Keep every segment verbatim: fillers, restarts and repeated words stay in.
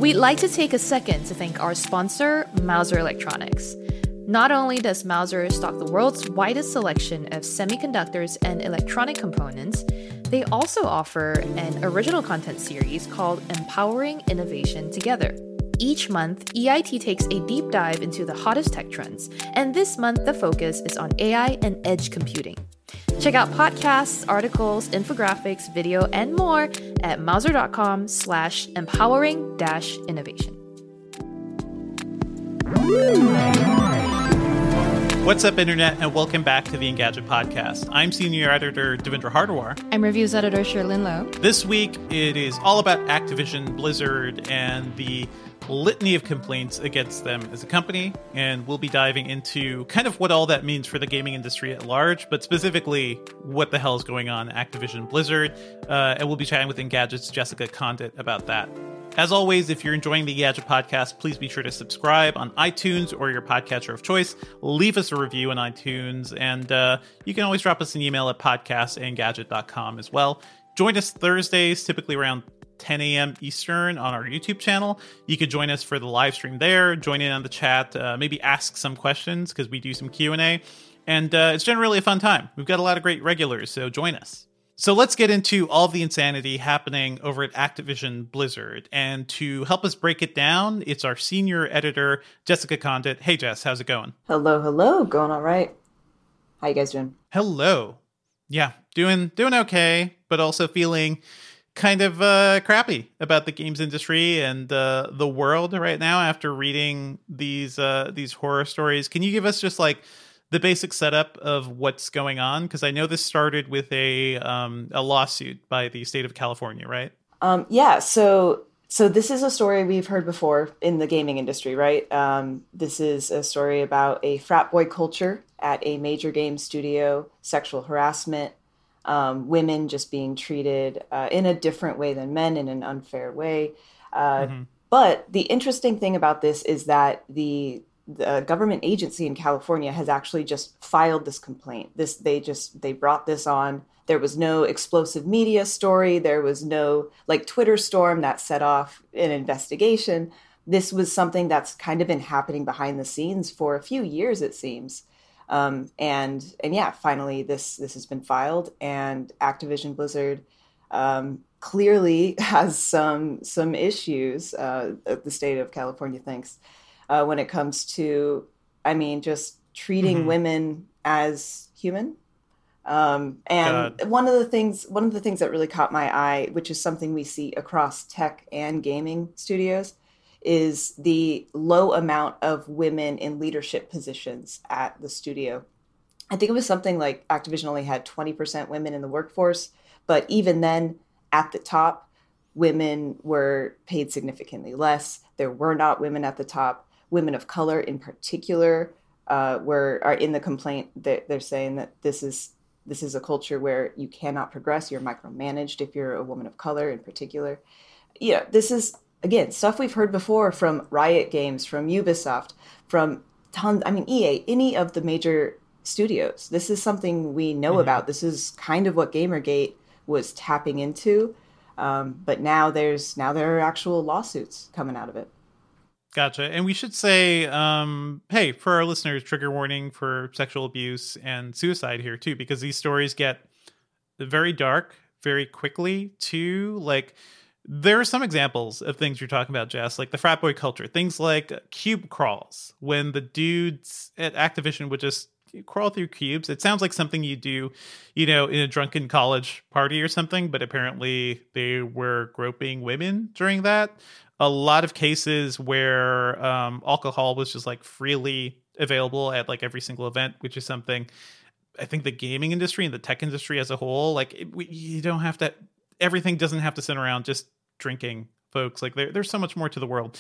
We'd like to take a second to thank our sponsor, Mouser Electronics. Not only does Mouser stock the world's widest selection of semiconductors and electronic components, they also offer an original content series called Empowering Innovation Together. Each month, E I T takes a deep dive into the hottest tech trends, and this month the focus is on A I and edge computing. Check out podcasts, articles, infographics, video, and more at mouser.com slash empowering dash innovation. What's up, Internet, and welcome back to the Engadget Podcast. I'm Senior Editor Devendra Hardawar. I'm Reviews Editor Sherlyn Lowe. This week, it is all about Activision Blizzard and the litany of complaints against them as a company, and we'll be diving into kind of what all that means for the gaming industry at large, but specifically what the hell is going on at Activision Blizzard, uh, and we'll be chatting with Engadget's Jessica Condit about that. As always, if you're enjoying the Engadget Podcast, please be sure to subscribe on iTunes or your podcatcher of choice. Leave us a review on iTunes, and uh, you can always drop us an email at podcast at engadget dot com as well. Join us Thursdays, typically around ten a.m. Eastern on our YouTube channel. You could join us for the live stream there, join in on the chat, uh, maybe ask some questions because we do some Q and A. And uh, it's generally a fun time. We've got a lot of great regulars, so join us. So let's get into all the insanity happening over at Activision Blizzard. And to help us break it down, it's our senior editor, Jessica Condit. Hey, Jess, how's it going? Hello, hello. Going all right. How you guys doing? Hello. Yeah, doing doing okay, but also feeling kind of uh, crappy about the games industry and uh, the world right now after reading these uh, these horror stories. Can you give us just like the basic setup of what's going on? Because I know this started with a um, a lawsuit by the state of California, right? Um, yeah. So so this is a story we've heard before in the gaming industry, right? Um, this is a story about a frat boy culture at a major game studio, sexual harassment, um, women just being treated uh, in a different way than men, in an unfair way. Uh, mm-hmm. But the interesting thing about this is that the the government agency in California has actually just filed this complaint. This they just they brought this on. There was no explosive media story. There was no like Twitter storm that set off an investigation. This was something that's kind of been happening behind the scenes for a few years, it seems. Um, and and yeah, finally this this has been filed, and Activision Blizzard um, clearly has some some issues. Uh, the state of California thinks. Uh, when it comes to, I mean, just treating mm-hmm. women as human. Um, and God. one of the things, one of the things that really caught my eye, which is something we see across tech and gaming studios, is the low amount of women in leadership positions at the studio. I think it was something like Activision only had twenty percent women in the workforce, but even then, at the top, women were paid significantly less. There were not women at the top. Women of color, in particular, uh, were are in the complaint. They're, they're saying that this is this is a culture where you cannot progress. You're micromanaged if you're a woman of color, in particular. Yeah, this is again stuff we've heard before from Riot Games, from Ubisoft, from tons. I mean, E A, any of the major studios. This is something we know mm-hmm. about. This is kind of what Gamergate was tapping into. Um, but now there's now there are actual lawsuits coming out of it. Gotcha. And we should say, um, hey, for our listeners, trigger warning for sexual abuse and suicide here too, because these stories get very dark very quickly too. Like there are some examples of things you're talking about, Jess, like the frat boy culture, things like cube crawls, when the dudes at Activision would just crawl through cubes. It sounds like something you do, you know, in a drunken college party or something, but apparently they were groping women during that. A lot of cases where um, alcohol was just like freely available at like every single event, which is something I think the gaming industry and the tech industry as a whole, like it, we, you don't have to, everything doesn't have to sit around just drinking, folks. Like there, there's so much more to the world.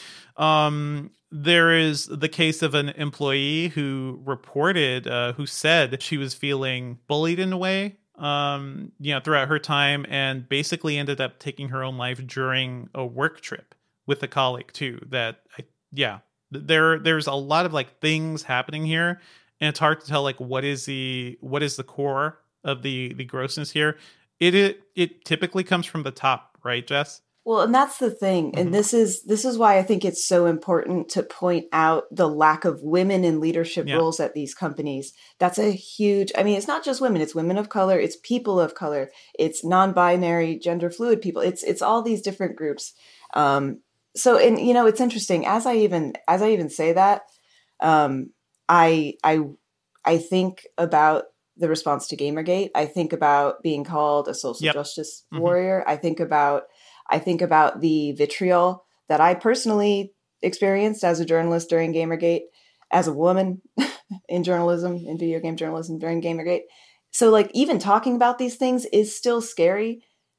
Um, there is the case of an employee who reported, uh, who said she was feeling bullied in a way, um, you know, throughout her time, and basically ended up taking her own life during a work trip with a colleague too. That, I, yeah, there, there's a lot of like things happening here, and it's hard to tell like what is the what is the core of the the grossness here. It it, it typically comes from the top, right, Jess? Well, and that's the thing. Mm-hmm. And this is this is why I think it's so important to point out the lack of women in leadership Yeah. roles at these companies. That's a huge, I mean, it's not just women, it's women of color, it's people of color, it's non-binary, gender fluid people. It's it's all these different groups. Um, so and you know, it's interesting. As I even as I even say that, um, I I I think about the response to Gamergate. I think about being called a social Yep. justice Mhm. warrior. I think about I think about the vitriol that I personally experienced as a journalist during Gamergate, as a woman in journalism, in video game journalism during Gamergate. So like even talking about these things is still scary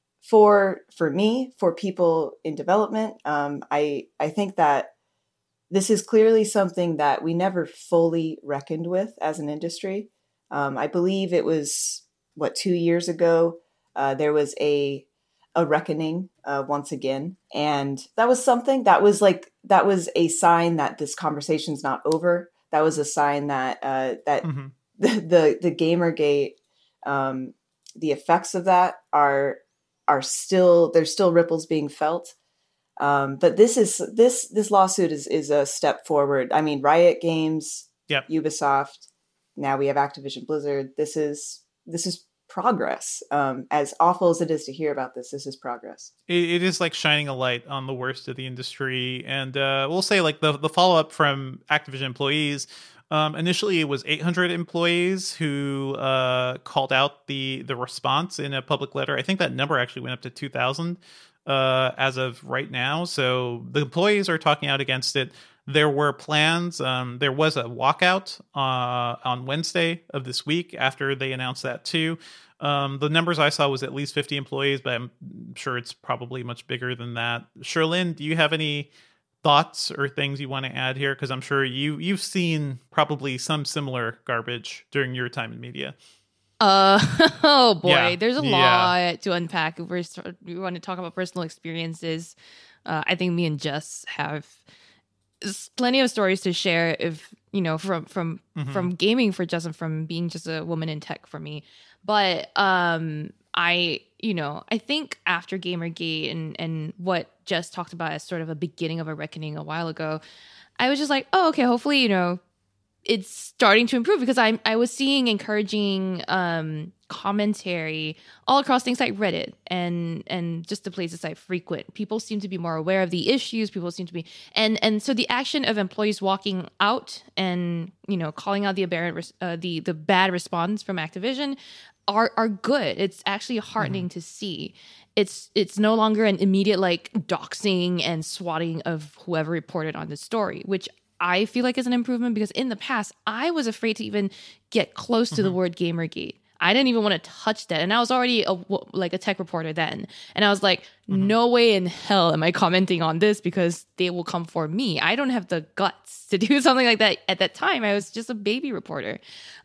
for for me, for people in development. Um, I I think that this is clearly something that we never fully reckoned with as an industry. Um, I believe it was, what, two years ago, uh, there was a a reckoning uh, once again. And that was something that was like, that was a sign that this conversation's not over. That was a sign that uh, that Mm-hmm. the, the, the Gamergate, um, the effects of that are are still, there's still ripples being felt. Um, but this is this this lawsuit is is a step forward. I mean, Riot Games, Yep. Ubisoft, now we have Activision Blizzard. This is this is progress. Um, as awful as it is to hear about this, this is progress. It, it is like shining a light on the worst of the industry, and uh, we'll say like the the follow up from Activision employees. Um, initially, it was eight hundred employees who uh, called out the the response in a public letter. I think that number actually went up to two thousand uh, as of right now. So the employees are talking out against it. There were plans. Um, there was a walkout uh, on Wednesday of this week after they announced that too. Um, the numbers I saw was at least fifty employees, but I'm sure it's probably much bigger than that. Sherlyn, do you have any thoughts or things you want to add here? Because I'm sure you you've seen probably some similar garbage during your time in media. Uh oh boy, Yeah, there's a yeah. lot to unpack. If we're start, we want to talk about personal experiences, uh, I think me and Jess have s- plenty of stories to share. If you know, from from Mhm. from gaming for Jess and from being just a woman in tech for me. But um, I you know I think after Gamergate and and what Jess talked about as sort of a beginning of a reckoning a while ago, I was just like, oh okay, hopefully you know. It's starting to improve because I I was seeing encouraging um, commentary all across things like Reddit and and just the places I frequent. People seem to be more aware of the issues. People seem to be and and so the action of employees walking out and you know calling out the aberrant res- uh, the the bad response from Activision are are good. It's actually heartening mm-hmm. to see. It's it's no longer an immediate like doxing and swatting of whoever reported on the story, which I feel like is an improvement because in the past, I was afraid to even get close to mm-hmm. the word Gamergate. I didn't even want to touch that. And I was already a, like a tech reporter then. And I was like, mm-hmm. no way in hell am I commenting on this because they will come for me. I don't have the guts to do something like that at that time. I was just a baby reporter.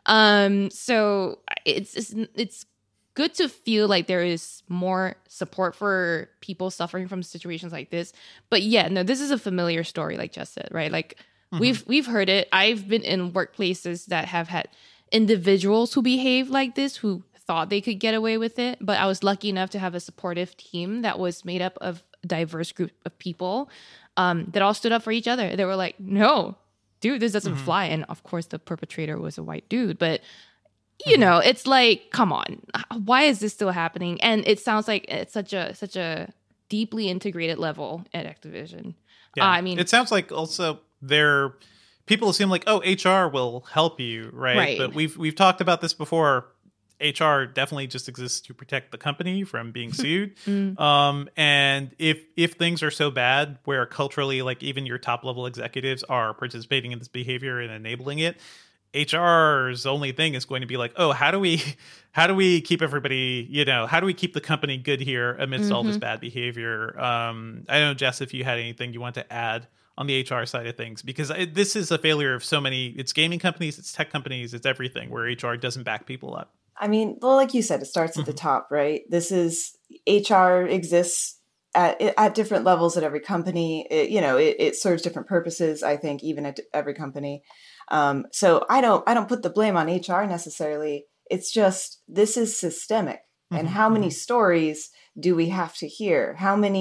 Um, so it's, it's, it's good to feel like there is more support for people suffering from situations like this. But yeah, no, this is a familiar story, like Jess said, right? Like, Mm-hmm. We've we've heard it. I've been in workplaces that have had individuals who behave like this, who thought they could get away with it. But I was lucky enough to have a supportive team that was made up of a diverse group of people um, that all stood up for each other. They were like, no, dude, this doesn't mm-hmm. fly. And of course, the perpetrator was a white dude. But, you mm-hmm. know, it's like, come on, why is this still happening? And it sounds like it's such a such a deeply integrated level at Activision. Yeah. Uh, I mean, it sounds like also... There, people assume like, oh, H R will help you, right? right? But we've we've talked about this before. H R definitely just exists to protect the company from being sued. mm. Um, and if if things are so bad, where culturally, like even your top level executives are participating in this behavior and enabling it, H R's only thing is going to be like, oh, how do we how do we keep everybody, you know, how do we keep the company good here amidst mm-hmm. all this bad behavior? Um, I don't know, Jess, if you had anything you want to add on the H R side of things, because it, this is a failure of so many, it's gaming companies, it's tech companies, it's everything where H R doesn't back people up. I mean, well, like you said, it starts at mm-hmm. the top, right? This is, H R exists at at different levels at every company. It, you know, it, it serves different purposes, I think, even at every company. Um, so I don't, I don't put the blame on H R necessarily. It's just, this is systemic. Mm-hmm. And how many mm-hmm. stories do we have to hear? How many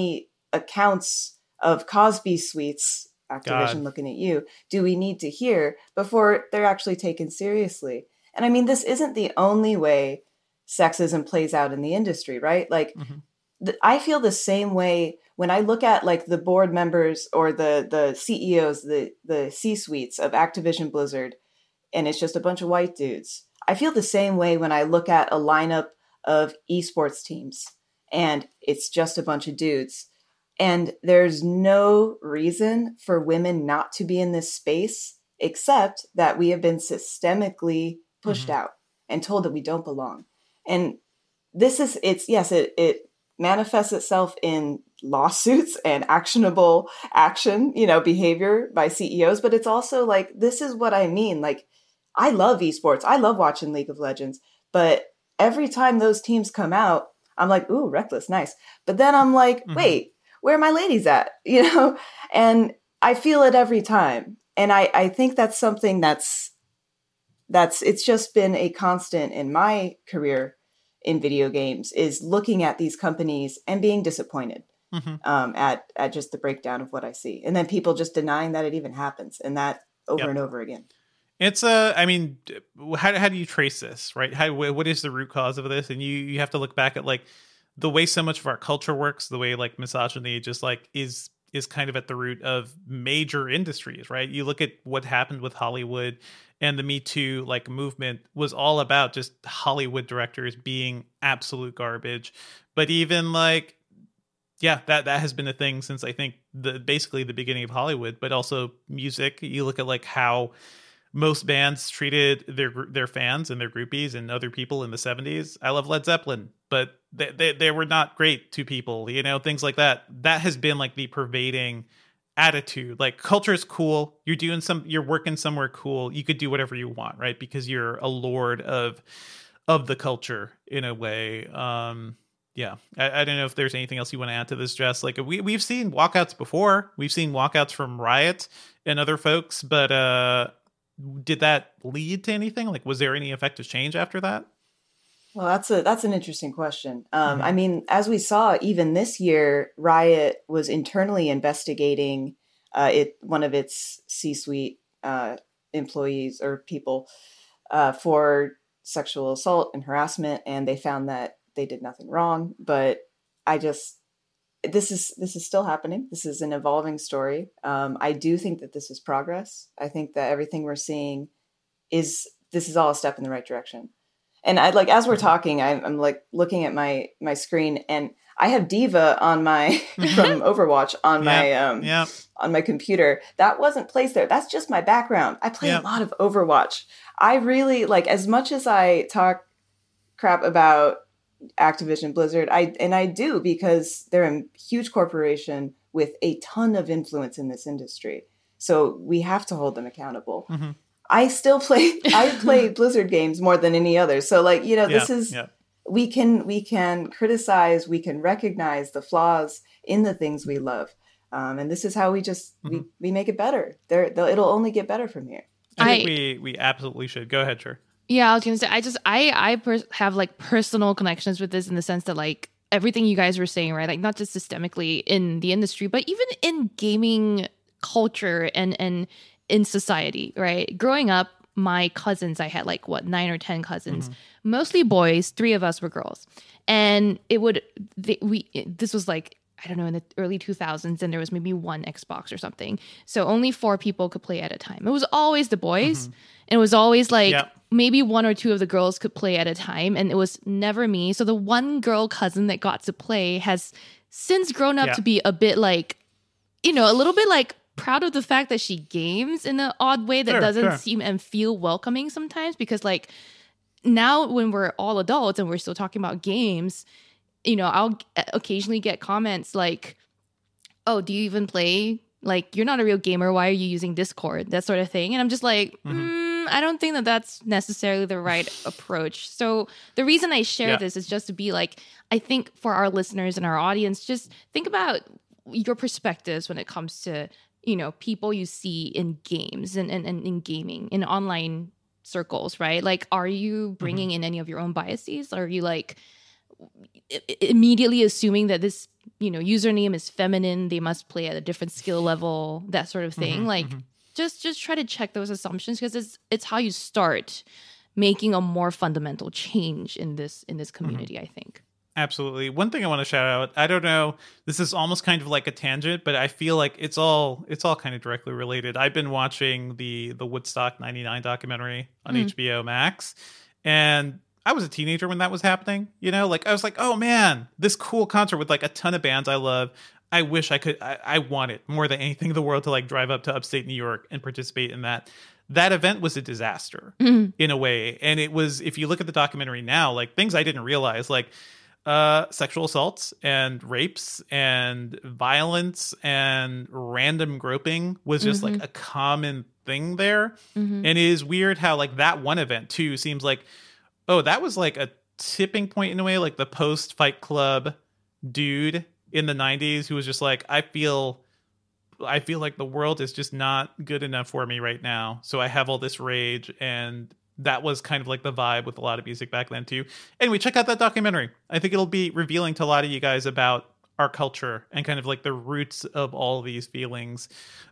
accounts of Cosby suites, Activision God. looking at you, do we need to hear before they're actually taken seriously? And I mean, this isn't the only way sexism plays out in the industry, right? Like, Mm-hmm. th- I feel the same way when I look at like the board members or the the C E Os, the the C-suites of Activision Blizzard, and it's just a bunch of white dudes. I feel the same way when I look at a lineup of esports teams and it's just a bunch of dudes. And there's no reason for women not to be in this space, except that we have been systemically pushed Mm-hmm. out and told that we don't belong. And this is, it's, yes, it, it manifests itself in lawsuits and actionable action, you know, behavior by C E Os. But it's also like, this is what I mean. Like, I love esports. I love watching League of Legends. But every time those teams come out, I'm like, ooh, Reckless, nice. But then I'm like, Mm-hmm. wait, where are my ladies at? You know, and I feel it every time. And I, I think that's something that's, that's, it's just been a constant in my career in video games, is looking at these companies and being disappointed Mm-hmm. um, at, at just the breakdown of what I see. And then people just denying that it even happens, and that over Yep. and over again. It's a, I mean, how, how do you trace this, right? How, what is the root cause of this? And you, you have to look back at like the way so much of our culture works, the way like misogyny just like is, is kind of at the root of major industries, right? You look at what happened with Hollywood, and the Me Too like movement was all about just Hollywood directors being absolute garbage. But even like, yeah, that, that has been a thing since I think the basically the beginning of Hollywood, but also music. You look at like how most bands treated their their fans and their groupies and other people in the seventies. I love Led Zeppelin, but they, they they were not great to people, you know, things like that. That has been like the pervading attitude. Like, culture is cool. You're doing some, you're working somewhere cool. You could do whatever you want, right? Because you're a lord of of the culture in a way. Um, yeah, I, I don't know if there's anything else you want to add to this, Jess. Like, we we've seen walkouts before. We've seen walkouts from Riot and other folks, but uh, did that lead to anything? Like, was there any effective change after that? Well, that's a that's an interesting question. Um, Mhm. I mean, as we saw, even this year, Riot was internally investigating uh, it one of its C-suite uh, employees or people uh, for sexual assault and harassment, and they found that they did nothing wrong. But I just this is this is still happening. This is an evolving story. Um, I do think that this is progress. I think that everything we're seeing is this is all a step in the right direction. And I like, as we're talking, I'm, I'm like looking at my my screen, and I have Diva on my from Overwatch on Yeah, my um yeah. on my computer. That wasn't placed there. That's just my background. I play Yeah. a lot of Overwatch. I really like, as much as I talk crap about Activision Blizzard, I and I do, because they're a huge corporation with a ton of influence in this industry. So we have to hold them accountable. Mm-hmm. I still play, I play Blizzard games more than any other. So like, you know, Yeah, this is, yeah. we can, we can criticize, we can recognize the flaws in the things we love. Um, and this is how we just, Mm-hmm. we, we make it better. There, it'll only get better from here. I think I- we we absolutely should. Go ahead, sure. Yeah, I was gonna say, I just I I pers- have like personal connections with this, in the sense that like everything you guys were saying, right? Like, not just systemically in the industry, but even in gaming culture and and in society, right? Growing up, my cousins, I had like what nine or ten cousins, Mm-hmm. mostly boys. Three of us were girls, and it would they, we this was like, I don't know, in the early two thousands, and there was maybe one Xbox or something. So only four people could play at a time. It was always the boys. Mhm. And it was always like Yeah. maybe one or two of the girls could play at a time. And it was never me. So the one girl cousin that got to play has since grown up Yeah. to be a bit like, you know, a little bit like proud of the fact that she games in an odd way that Sure, doesn't sure. seem and feel welcoming sometimes. Because like now when we're all adults and we're still talking about games, you know, I'll occasionally get comments like, oh, do you even play? Like, you're not a real gamer. Why are you using Discord? That sort of thing. And I'm just like, Mhm. mm, I don't think that that's necessarily the right approach. So the reason I share Yeah. this is just to be like, I think for our listeners and our audience, just think about your perspectives when it comes to, you know, people you see in games and, and, and in gaming, in online circles, right? Like, are you bringing in any of your own biases? Are you like, I- immediately assuming that this, you know, username is feminine, they must play at a different skill level, that sort of thing. Mm-hmm, like mm-hmm. just just try to check those assumptions, because it's it's how you start making a more fundamental change in this in this community, mm-hmm. I think. Absolutely. One thing I want to shout out, I don't know, this is almost kind of like a tangent, but I feel like it's all it's all kind of directly related. I've been watching the the Woodstock ninety-nine documentary on mm. H B O Max, and I was a teenager when that was happening. You know, like I was like, oh man, this cool concert with like a ton of bands I love. I wish I could, I, I want it more than anything in the world to like drive up to upstate New York and participate in that. That event was a disaster mm. in a way. And it was, if you look at the documentary now, like things I didn't realize, like uh, sexual assaults and rapes and violence and random groping was just mm-hmm. like a common thing there. Mm-hmm. And it is weird how like that one event too seems like, oh, that was like a tipping point in a way, like the post Fight Club dude in the nineties who was just like, I feel I feel like the world is just not good enough for me right now. So I have all this rage. And that was kind of like the vibe with a lot of music back then too. Anyway, check out that documentary. I think it'll be revealing to a lot of you guys about our culture and kind of like the roots of all these feelings.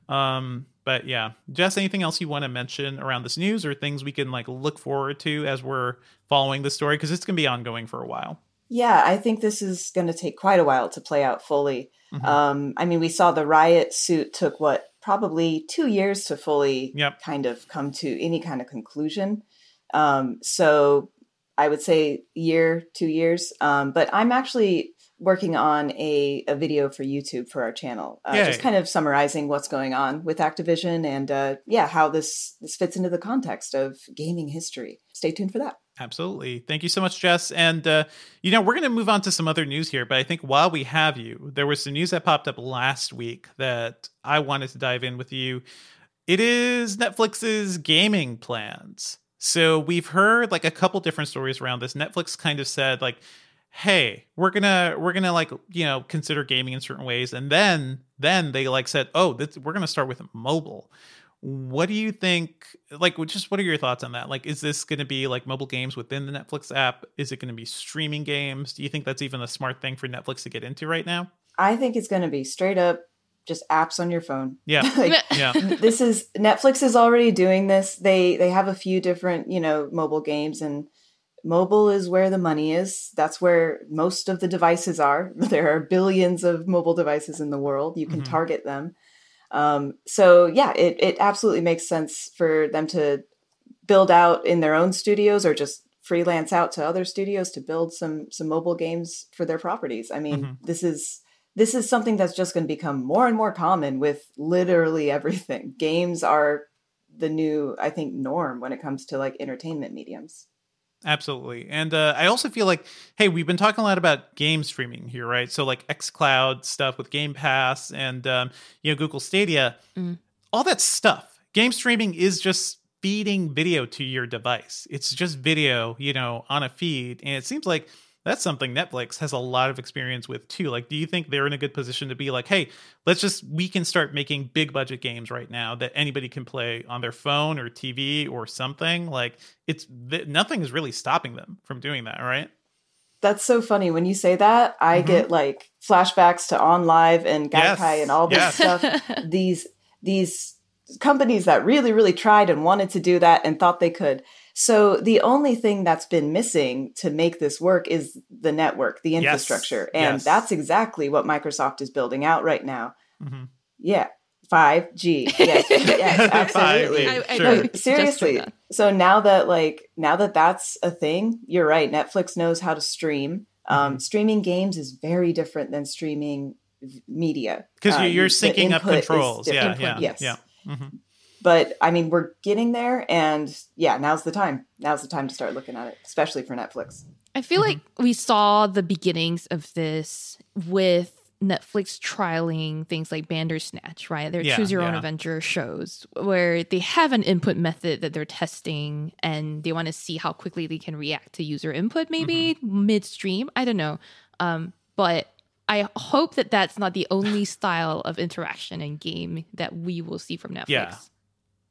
Um, but yeah, Jess, anything else you want to mention around this news or things we can like look forward to as we're following the story? Because it's going to be ongoing for a while. Yeah, I think this is going to take quite a while to play out fully. Mm-hmm. Um, I mean, we saw the riot suit took what, probably two years to fully yep. kind of come to any kind of conclusion. Um, so I would say year, two years. Um, but I'm actually working on a, a video for YouTube for our channel, uh, just kind of summarizing what's going on with Activision and uh, yeah, how this, this fits into the context of gaming history. Stay tuned for that. Absolutely. Thank you so much, Jess. And, uh, you know, we're going to move on to some other news here, but I think while we have you, there was some news that popped up last week that I wanted to dive in with you. It is Netflix's gaming plans. So we've heard like a couple different stories around this. Netflix kind of said like, hey, we're gonna we're gonna like, you know, consider gaming in certain ways. And then then they like said, oh, this, we're going to start with mobile. What do you think, like, just what are your thoughts on that? Like, is this going to be like mobile games within the Netflix app? Is it going to be streaming games? Do you think that's even a smart thing for Netflix to get into right now? I think it's going to be straight up just apps on your phone. Yeah. like, yeah. This is, Netflix is already doing this. They, they have a few different, you know, mobile games, and mobile is where the money is. That's where most of the devices are. There are billions of mobile devices in the world. You can mm-hmm. target them. Um, so yeah, it, it absolutely makes sense for them to build out in their own studios or just freelance out to other studios to build some, some mobile games for their properties. I mean, mm-hmm. this is, this is something that's just going to become more and more common with literally everything. Games are the new, I think, norm when it comes to like entertainment mediums. Absolutely. And uh, I also feel like, hey, we've been talking a lot about game streaming here, right? So like xCloud stuff with Game Pass and, um, you know, Google Stadia, mm. all that stuff. Game streaming is just feeding video to your device. It's just video, you know, on a feed. And it seems like that's something Netflix has a lot of experience with too. Like, do you think they're in a good position to be like, hey, let's just, we can start making big budget games right now that anybody can play on their phone or T V or something? Like, it's, nothing is really stopping them from doing that, right? That's so funny. When you say that, I mm-hmm. get like flashbacks to OnLive and Gaikai yes. and all this yes. stuff. These, these companies that really, really tried and wanted to do that and thought they could. So the only thing that's been missing to make this work is the network, the infrastructure. Yes. And yes. that's exactly what Microsoft is building out right now. Mm-hmm. Yeah. five G. Yes, yes, absolutely. I, I sure. No, seriously. So now that like, now that that's a thing, you're right. Netflix knows how to stream. Um, mm-hmm. Streaming games is very different than streaming media. Because uh, you're syncing up controls. Yeah, yeah, yes. yeah. Mm-hmm. But I mean, we're getting there, and yeah, now's the time. Now's the time to start looking at it, especially for Netflix. I feel mm-hmm. like we saw the beginnings of this with Netflix trialing things like Bandersnatch, right? Their yeah, choose your yeah. own adventure shows where they have an input method that they're testing, and they want to see how quickly they can react to user input, maybe mm-hmm. midstream. I don't know. Um, but I hope that that's not the only style of interaction in game that we will see from Netflix. Yeah.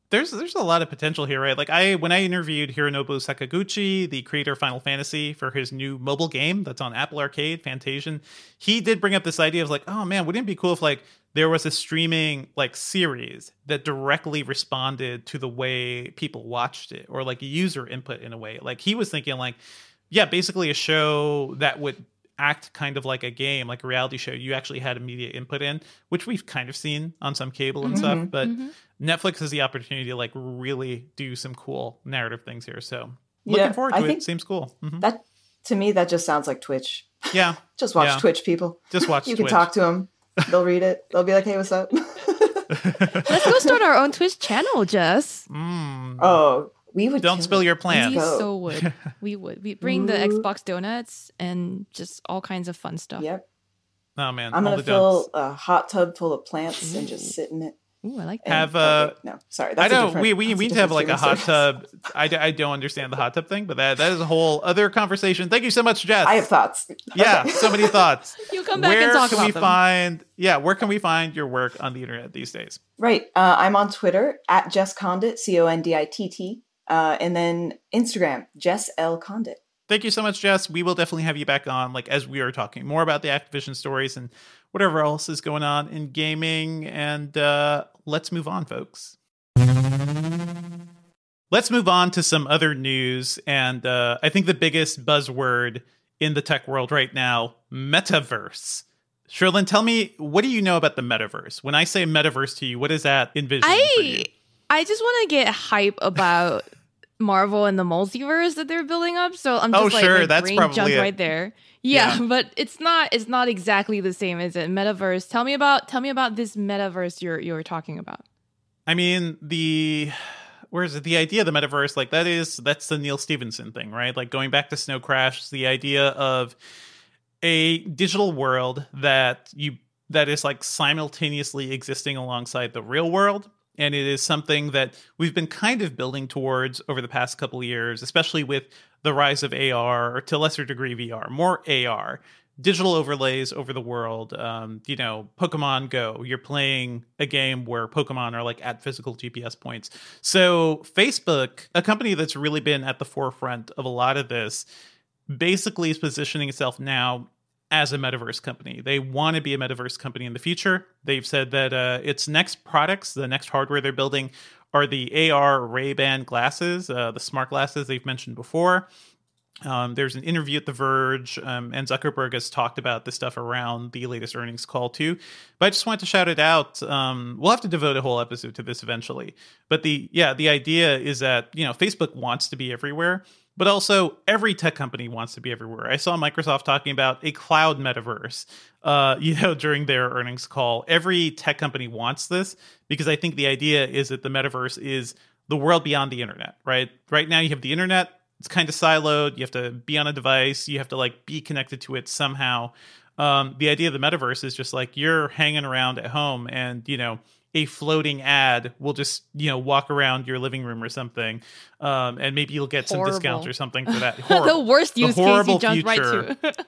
There's there's a lot of potential here, right? Like I when I interviewed Hironobu Sakaguchi, the creator of Final Fantasy, for his new mobile game that's on Apple Arcade, Fantasian, he did bring up this idea of like, oh man, wouldn't it be cool if like there was a streaming like series that directly responded to the way people watched it, or like user input in a way. Like he was thinking like, yeah, basically a show that would act kind of like a game, like a reality show you actually had immediate input in, which we've kind of seen on some cable and Mm-hmm. stuff, but Mhm. Netflix has the opportunity to like really do some cool narrative things here. So looking Yeah, forward I to it. think Seems cool. Mhm. That, to me, that just sounds like Twitch. Yeah. Just watch Yeah. Twitch, people. Just watch You Twitch. can talk to them. They'll read it. They'll be like, hey, what's up? Let's go start our own Twitch channel, Jess. Mm. Oh, we would Don't kill spill it. your We plans. go. so would. We would. We bring the Ooh. Xbox donuts and just all kinds of fun stuff. Yep. Oh man. I'm all going to the fill don'ts. a hot tub full of plants and just sit in it. Ooh, I like that. And, Have, oh, uh, wait, no, sorry. I That's a know different- we we that's we need to have different like a hot streaming service. tub. I, d- I don't understand the hot tub thing, but that that is a whole other conversation. Thank you so much, Jess. I have thoughts. Yeah, Okay. so many thoughts. You come back Where and talk can about we them. find? Yeah, where can we find your work on the internet these days? Right. Uh, I'm on Twitter at Jess Condit, C O N D I T T. Uh, and then Instagram, Jess L. Condit. Thank you so much, Jess. We will definitely have you back on, like as we are talking more about the Activision stories and whatever else is going on in gaming. And uh, let's move on, folks. Let's move on to some other news. And uh, I think the biggest buzzword in the tech world right now, metaverse. Sherlyn, tell me, what do you know about the metaverse? When I say metaverse to you, what does that envision for you? I I just want to get hype about Marvel and the multiverse that they're building up. So I'm just Oh, like, sure, my that's brain probably jumped it. right there. Yeah, Yeah. but it's not it's not exactly the same, is it? Metaverse. Tell me about tell me about this metaverse you're you're talking about. I mean, the where is it? The idea of the metaverse, like that is that's the Neil Stephenson thing, right? Like going back to Snow Crash, the idea of a digital world that you that is like simultaneously existing alongside the real world. And it is something that we've been kind of building towards over the past couple of years, especially with the rise of A R, or to a lesser degree V R, more A R, digital overlays over the world. Um, you know, Pokemon Go, you're playing a game where Pokemon are like at physical G P S points. So Facebook, a company that's really been at the forefront of a lot of this, basically is positioning itself now as a metaverse company. They want to be a metaverse company in the future. They've said that uh, its next products, the next hardware they're building, are the A R Ray-Ban glasses, uh, the smart glasses they've mentioned before. Um, there's an interview at The Verge, um, and Zuckerberg has talked about this stuff around the latest earnings call too. But I just wanted to shout it out. Um, we'll have to devote a whole episode to this eventually. But the yeah, the idea is that, you know, Facebook wants to be everywhere, but also every tech company wants to be everywhere. I saw Microsoft talking about a cloud metaverse, uh, you know, during their earnings call. Every tech company wants this because I think the idea is that the metaverse is the world beyond the internet, right? Right now you have the internet. It's kind of siloed. You have to be on a device. You have to like be connected to it somehow. Um, the idea of the metaverse is just like you're hanging around at home and, you know, a floating ad will just, you know, walk around your living room or something. Um, and maybe you'll get some Horrible. discounts or something for that. The Horrible. worst The use case horrible you jumped right future. to.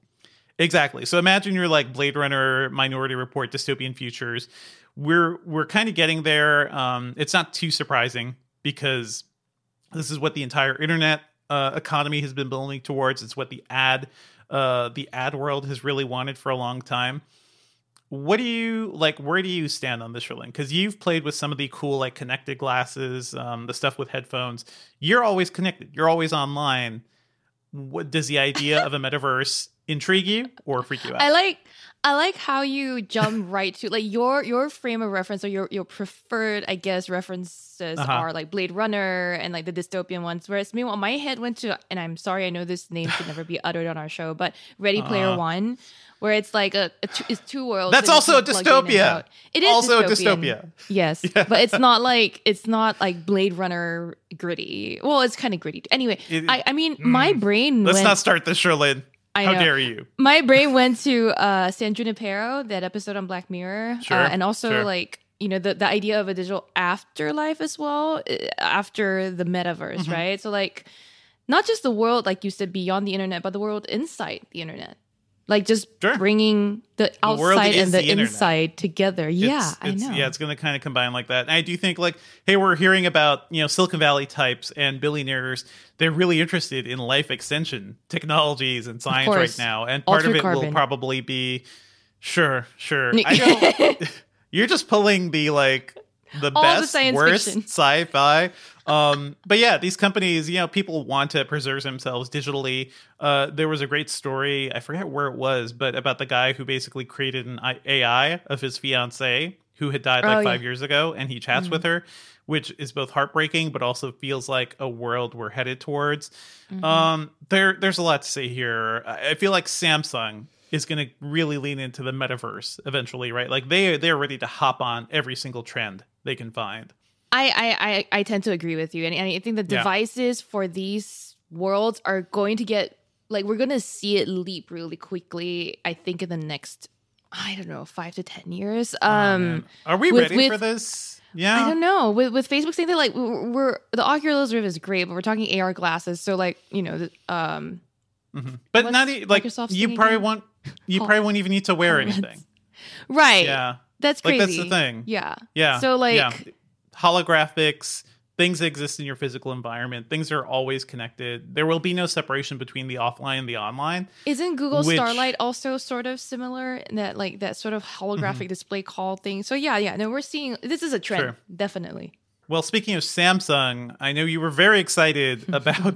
Exactly. So imagine you're like Blade Runner, Minority Report, dystopian futures. We're we're kind of getting there. Um, it's not too surprising because this is what the entire internet uh, economy has been building towards. It's what the ad uh, the ad world has really wanted for a long time. What do you like? Where do you stand on this, Sherlyn? Because you've played with some of the cool like connected glasses, um, the stuff with headphones. You're always connected. You're always online. What does the idea of a metaverse intrigue you or freak you out? I like I like how you jump right to like your your frame of reference or your your preferred, I guess, references Uh-huh. are like Blade Runner and like the dystopian ones. Whereas meanwhile, my head went to, and I'm sorry, I know this name should never be uttered on our show, but Ready Player Uh-huh. One, where it's like a, a two, it's two worlds. That's that you also a can plug in and dystopia. out. It is Also a dystopian. dystopia. Yes, but it's not like it's not like Blade Runner gritty. Well, it's kind of gritty. Anyway, It- I I mean, my brain Let's went. not start this, Sherlyn. I How know. dare you? My brain went to uh, San Junipero, that episode on Black Mirror, Sure, uh, and also sure. like you know the the idea of a digital afterlife as well, uh, after the metaverse, Mm-hmm. right? So like, not just the world like you said beyond the internet, but the world inside the internet. Like just Sure. bringing the The world outside is and the, the internet. inside together. Yeah, It's- I it's- know. Yeah, it's going to kind of combine like that. And I do think like, hey, we're hearing about, you know, Silicon Valley types and billionaires. They're really interested in life extension technologies and science right course. now. And part of Altered it will carbon. probably be, sure, sure. I don't, you're just pulling the like the All the best, science worst fiction. sci-fi. Um, but yeah, these companies, you know, people want to preserve themselves digitally. Uh, there was a great story, I forget where it was, but about the guy who basically created an I- A I of his fiance who had died like Oh, five yeah. years ago, and he chats Mhm. with her, which is both heartbreaking but also feels like a world we're headed towards. Mhm. Um, there, there's a lot to say here. I I feel like Samsung is going to really lean into the metaverse eventually, right? Like they they're ready to hop on every single trend they can find. I, I, I, I tend to agree with you. And, and I think the Yeah. devices for these worlds are going to get, like, we're going to see it leap really quickly, I think, in the next, I don't know, five to ten years. Oh, Um, man. Are we with- ready with- for this? Yeah. I don't know. With with Facebook saying that, like, we're, we're the Oculus Rift is great, but we're talking A R glasses. So, like, you know, the, um, Mhm. But What's not e- like Microsoft's you thing probably again? won't. You Hol- probably won't even need to wear HoloLens. anything. right. Yeah. That's Like, crazy. that's the thing. Yeah. Yeah. So, like, yeah. Holographics, things that exist in your physical environment. Things are always connected. There will be no separation between the offline and the online. isn't Google Which- Starlight also sort of similar in that, like, that sort of holographic display call thing? So, yeah, yeah. No, we're seeing this is a trend, Sure. definitely. Well, speaking of Samsung, I know you were very excited about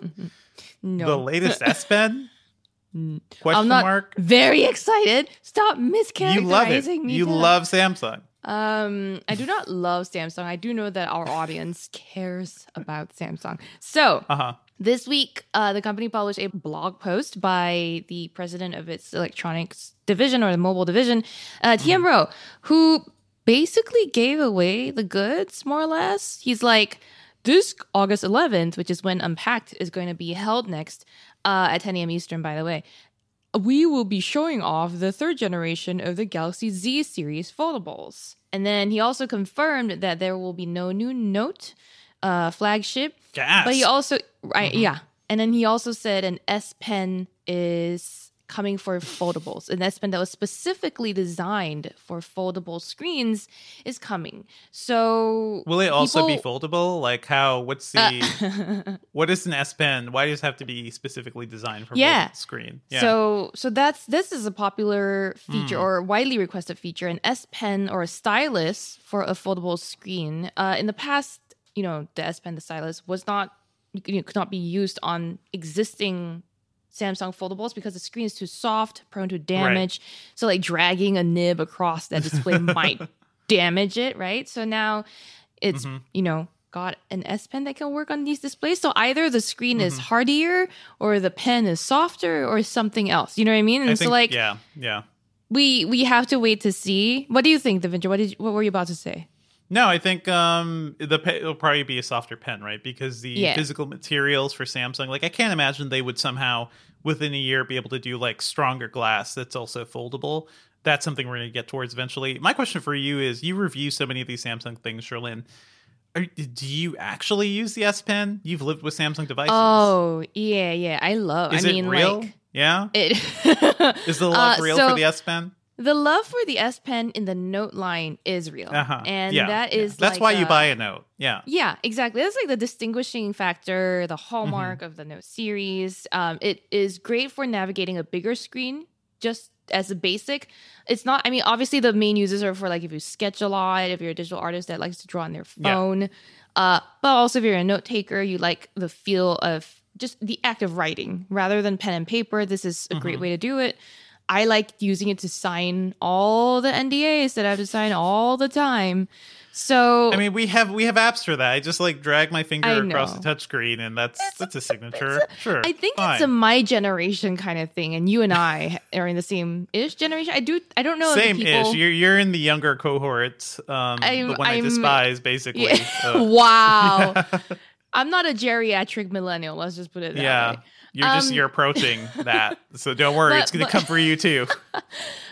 No, the latest S Pen. Question I'm not mark. very excited. Stop mischaracterizing You love it. me. You Dad. love Samsung. Um, I do not love Samsung. I do know that our audience cares about Samsung. So Uh huh. this week, uh, the company published a blog post by the president of its electronics division or the mobile division, uh, T M Rowe, who basically gave away the goods, more or less. He's like, this August eleventh, which is when Unpacked is going to be held next, uh, at ten a.m. Eastern, by the way, we will be showing off the third generation of the Galaxy Z series foldables. And then he also confirmed that there will be no new Note uh, flagship. Gas. But he also, right, yeah. And then he also said an S Pen is coming for foldables. An S Pen that was specifically designed for foldable screens is coming. So Will it also be people- foldable? Like how? What's the? Uh, what is an S Pen? Why does it have to be specifically designed for Yeah. foldable screen? Yeah. So so that's this is a popular feature Mm. or widely requested feature, an S Pen or a stylus for a foldable screen. Uh, in the past, you know, the S Pen, the stylus was not you know, could not be used on existing Samsung foldables because the screen is too soft, prone to damage. So like dragging a nib across that display might damage it, right? So now it's Mhm. you know got an S Pen that can work on these displays. So either the screen is Mm-hmm. hardier or the pen is softer or something else. You know what I mean? And I so think, like yeah, yeah. we we have to wait to see. What do you think, Devendra? What did you, what were you about to say? No, I think um, the pe- it'll probably be a softer pen, right? Because the Yeah. physical materials for Samsung, like I can't imagine they would somehow within a year be able to do like stronger glass that's also foldable. That's something we're going to get towards eventually. My question for you is: you review so many of these Samsung things, Sherlyn. Are, do you actually use the S Pen? You've lived with Samsung devices. Oh yeah, yeah. I love. is I it mean, real? like Yeah. it. Is the love Uh, real so for the S Pen? The love for the S Pen in the Note line is real, Uh-huh. and yeah, that yeah. is that's like why you a- buy a Note. Yeah. Yeah, exactly. That's like the distinguishing factor, the hallmark Mm-hmm. of the Note series. Um, it is great for navigating a bigger screen, just as a basic. It's not, I mean, obviously the main uses are for like if you sketch a lot, if you're a digital artist that likes to draw on their Yeah. phone. Uh, but also if you're a note taker, you like the feel of just the act of writing rather than pen and paper. This is a great Mhm. way to do it. I like using it to sign all the N D As that I have to sign all the time. So I mean, we have we have apps for that. I just like drag my finger I across know. the touchscreen, and that's that's a signature. sure, I think fine. it's a my generation kind of thing, and you and I are in the same ish generation. I do. I don't know. same if the people, ish. You're you're in the younger cohort, um, I'm- the one i I'm- despise, basically. Yeah. Uh, Wow. I'm not a geriatric millennial. Let's just put it that yeah, way. you're just Um, you're approaching that, so don't worry, but- it's going to but- come for you too.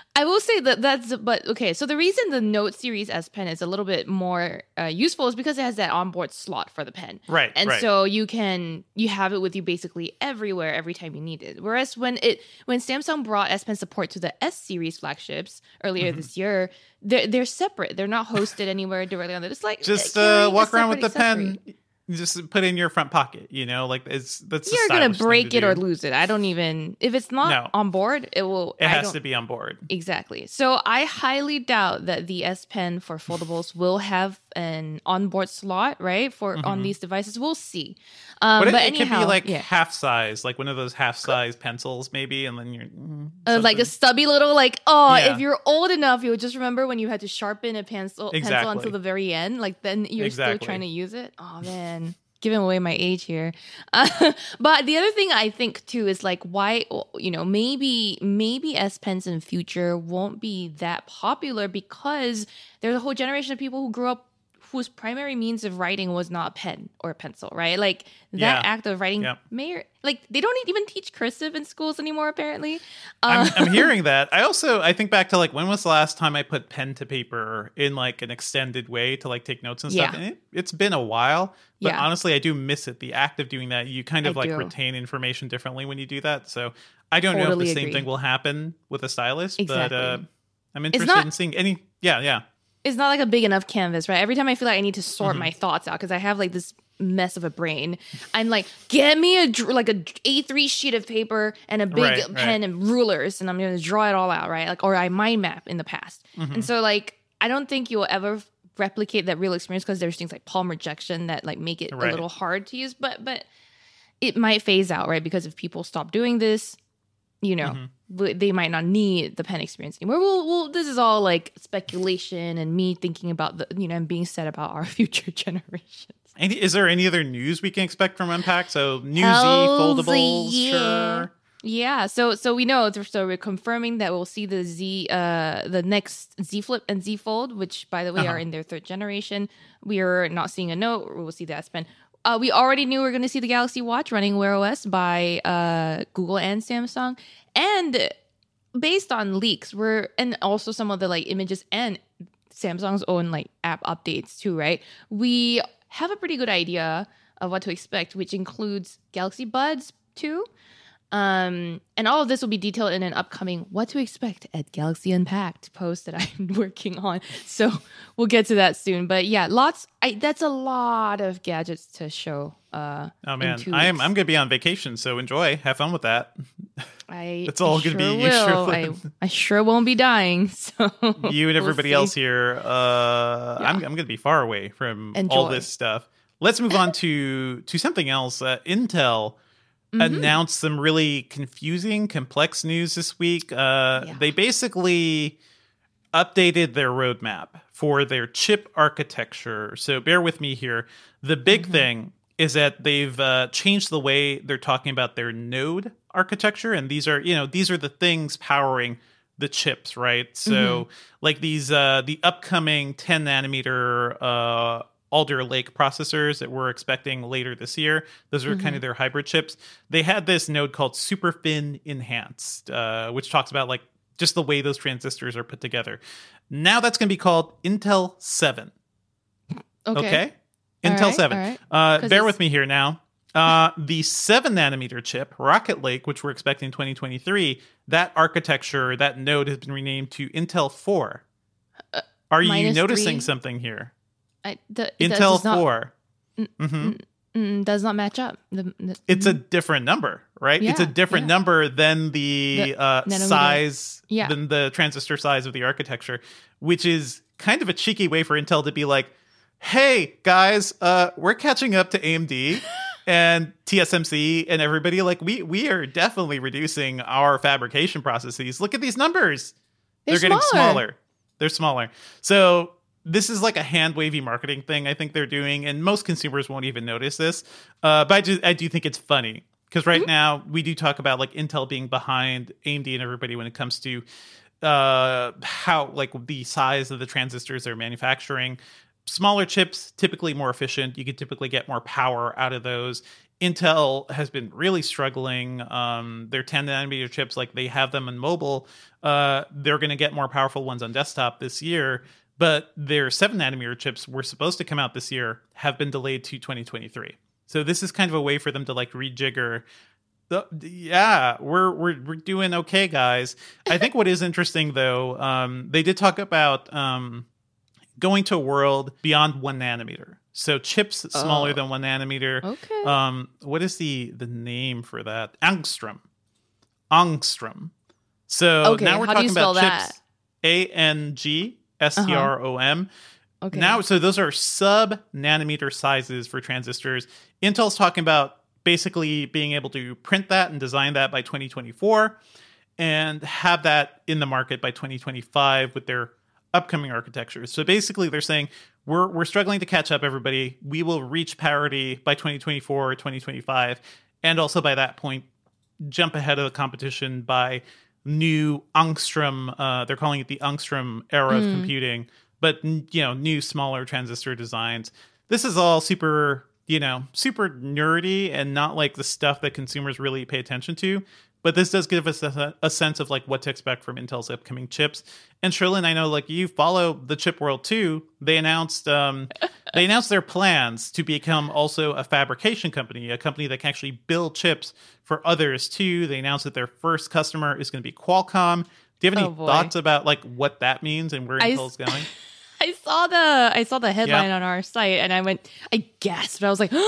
I will say that that's, but okay. So the reason the Note Series S Pen is a little bit more uh, useful is because it has that onboard slot for the pen. Right. And right. so you can, you have it with you basically everywhere, every time you need it. Whereas when it, when Samsung brought S Pen support to the S Series flagships earlier mm-hmm. this year, they're, they're separate. They're not hosted anywhere directly on it. It's like, just uh, walk around with the accessory. pen. Just put it in your front pocket, you know, like it's that's you're gonna break it do. or lose it. I don't even if it's not no. on board, it will. It I has don't, to be on board. Exactly. So I highly doubt that the S Pen for foldables will have an onboard slot, right? For mm-hmm. on these devices, we'll see. Um, but it, but it anyhow, could be like yeah. half size, like one of those half size pencils, maybe, and then you're mm, uh, like a stubby little like. Oh, yeah. if you're old enough, you'll just remember when you had to sharpen a pencil exactly. pencil until the very end. Like then you're exactly. still trying to use it. Oh man. Giving away my age here. Uh, but the other thing I think too is like why, you know, maybe maybe S Pens in future won't be that popular because there's a whole generation of people who grew up whose primary means of writing was not a pen or a pencil, right? Like that yeah. act of writing yeah. may, like they don't even teach cursive in schools anymore, apparently. Uh, I'm, I'm hearing that. I also, I think back to like, when was the last time I put pen to paper in like an extended way to like take notes and stuff? Yeah. And it, it's been a while, but yeah. honestly, I do miss it. The act of doing that, you kind of I like do. retain information differently when you do that. So I don't totally know if the agree. same thing will happen with a stylus, exactly. but uh, I'm interested not- in seeing any, yeah, yeah. It's not like a big enough canvas, right? Every time I feel like I need to sort mm-hmm. my thoughts out because I have like this mess of a brain, I'm like, get me a dr- like a A three sheet of paper and a big Right, pen right. and rulers, and I'm going to draw it all out, right? Like, or I mind map in the past, Mm-hmm. and so like I don't think you'll ever replicate that real experience because there's things like palm rejection that like make it Right. a little hard to use, but but it might phase out, right? Because if people stop doing this, you know, Mm-hmm. w- they might not need the pen experience anymore. Well, well, this is all like speculation and me thinking about the, you know, and being said about our future generations. Any, is there any other news we can expect from Unpack? So New Z, Hells foldables, yeah. sure. Yeah, so so we know, so we're confirming that we'll see the Z, uh, the next Z Flip and Z Fold, which by the way Uh-huh. are in their third generation. We are not seeing a Note. We'll see the S Pen. Uh, we already knew we were going to see the Galaxy Watch running Wear O S by uh, Google and Samsung, and based on leaks, we're and also some of the like images and Samsung's own like app updates too, right? We have a pretty good idea of what to expect, which includes Galaxy Buds two. Um, and all of this will be detailed in an upcoming What to Expect at Galaxy Unpacked post that I'm working on. So we'll get to that soon. But yeah, lots. I, that's a lot of gadgets to show. Uh, oh man, in two I'm weeks. I'm gonna be on vacation, so enjoy, have fun with that. I That's all I gonna sure be will. I, usually. I sure won't be dying. So You and everybody we'll else see. here. Uh, Yeah. I'm I'm gonna be far away from Enjoy. all this stuff. Let's move on to to something else. Uh, Intel. Mm-hmm. announced some really confusing, complex news this week. Uh, Yeah. They basically updated their roadmap for their chip architecture. So bear with me here. The big Mm-hmm. thing is that they've uh, changed the way they're talking about their node architecture, and these are, you know, these are the things powering the chips, right? So Mm-hmm. like these, uh, the upcoming ten nanometer uh, Alder Lake processors that we're expecting later this year. Those are Mm-hmm. kind of their hybrid chips. They had this node called SuperFin Enhanced, uh, which talks about like just the way those transistors are put together. Now that's going to be called Intel seven. Okay. Okay? All Intel right, seven. all right. Uh, 'Cause bear it's- with me here now. Uh, the seven nanometer chip, Rocket Lake, which we're expecting in twenty twenty-three, that architecture, that node has been renamed to Intel four. Are you minus noticing three? something here? I, the, it Intel does not, four. hmm mm, does not match up. The, the, It's a different number, right? it's a Yeah, different yeah. number than the, The uh, nanometer. size, Yeah. than the transistor size of the architecture, which is kind of a cheeky way for Intel to be like, hey, guys, uh, we're catching up to A M D and T S M C and everybody. Like, we we are definitely reducing our fabrication processes. Look at these numbers. They're getting smaller. smaller. They're smaller. So this is like a hand wavy marketing thing I think they're doing, and most consumers won't even notice this. Uh, but I do, I do think it's funny because right Mm-hmm. now we do talk about like Intel being behind A M D and everybody when it comes to uh, how like the size of the transistors they're manufacturing. Smaller chips, typically more efficient. You can typically get more power out of those. Intel has been really struggling. Um, their ten nanometer chips, like they have them in mobile, uh, they're going to get more powerful ones on desktop this year. But their seven nanometer chips were supposed to come out this year, have been delayed to twenty twenty-three. So this is kind of a way for them to like rejigger. The, yeah, we're we're we're doing okay, guys. I think what is interesting though, um, they did talk about um, going to a world beyond one nanometer. So chips smaller Oh. than one nanometer. Okay. Um, what is the the name for that? Angstrom. Angstrom. So Okay, now we're how do you talking about spell that? chips. A N G S T R O M. Okay. Now, so those are sub nanometer sizes for transistors. Intel's talking about basically being able to print that and design that by twenty twenty-four and have that in the market by twenty twenty-five with their upcoming architectures. So basically they're saying we're we're struggling to catch up, everybody. We will reach parity by twenty twenty-four or twenty twenty-five, and also by that point jump ahead of the competition by new angstrom, uh, they're calling it the angstrom era of computing, but you know, new smaller transistor designs. This is all super, you know, super nerdy and not like the stuff that consumers really pay attention to. But this does give us a, a sense of like what to expect from Intel's upcoming chips. And Sherlyn, I know like you follow the chip world too. They announced um, they announced their plans to become also a fabrication company, a company that can actually build chips for others too. They announced that their first customer is going to be Qualcomm. Do you have any Oh, boy. thoughts about like what that means and where I Intel's going? I saw the I saw the headline Yeah. on our site and I went I gasped. I was like,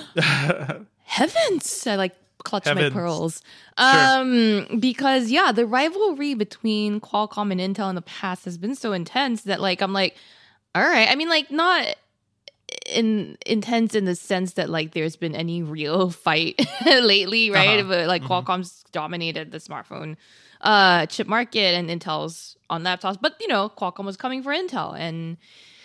heavens! I like clutched Heavens. my pearls. Sure. Um, because yeah, the rivalry between Qualcomm and Intel in the past has been so intense that like I'm like, all right. I mean, like not in intense in the sense that like there's been any real fight lately, right? Uh-huh. But like Mhm. Qualcomm's dominated the smartphone uh chip market and Intel's on laptops, but you know, Qualcomm was coming for Intel, and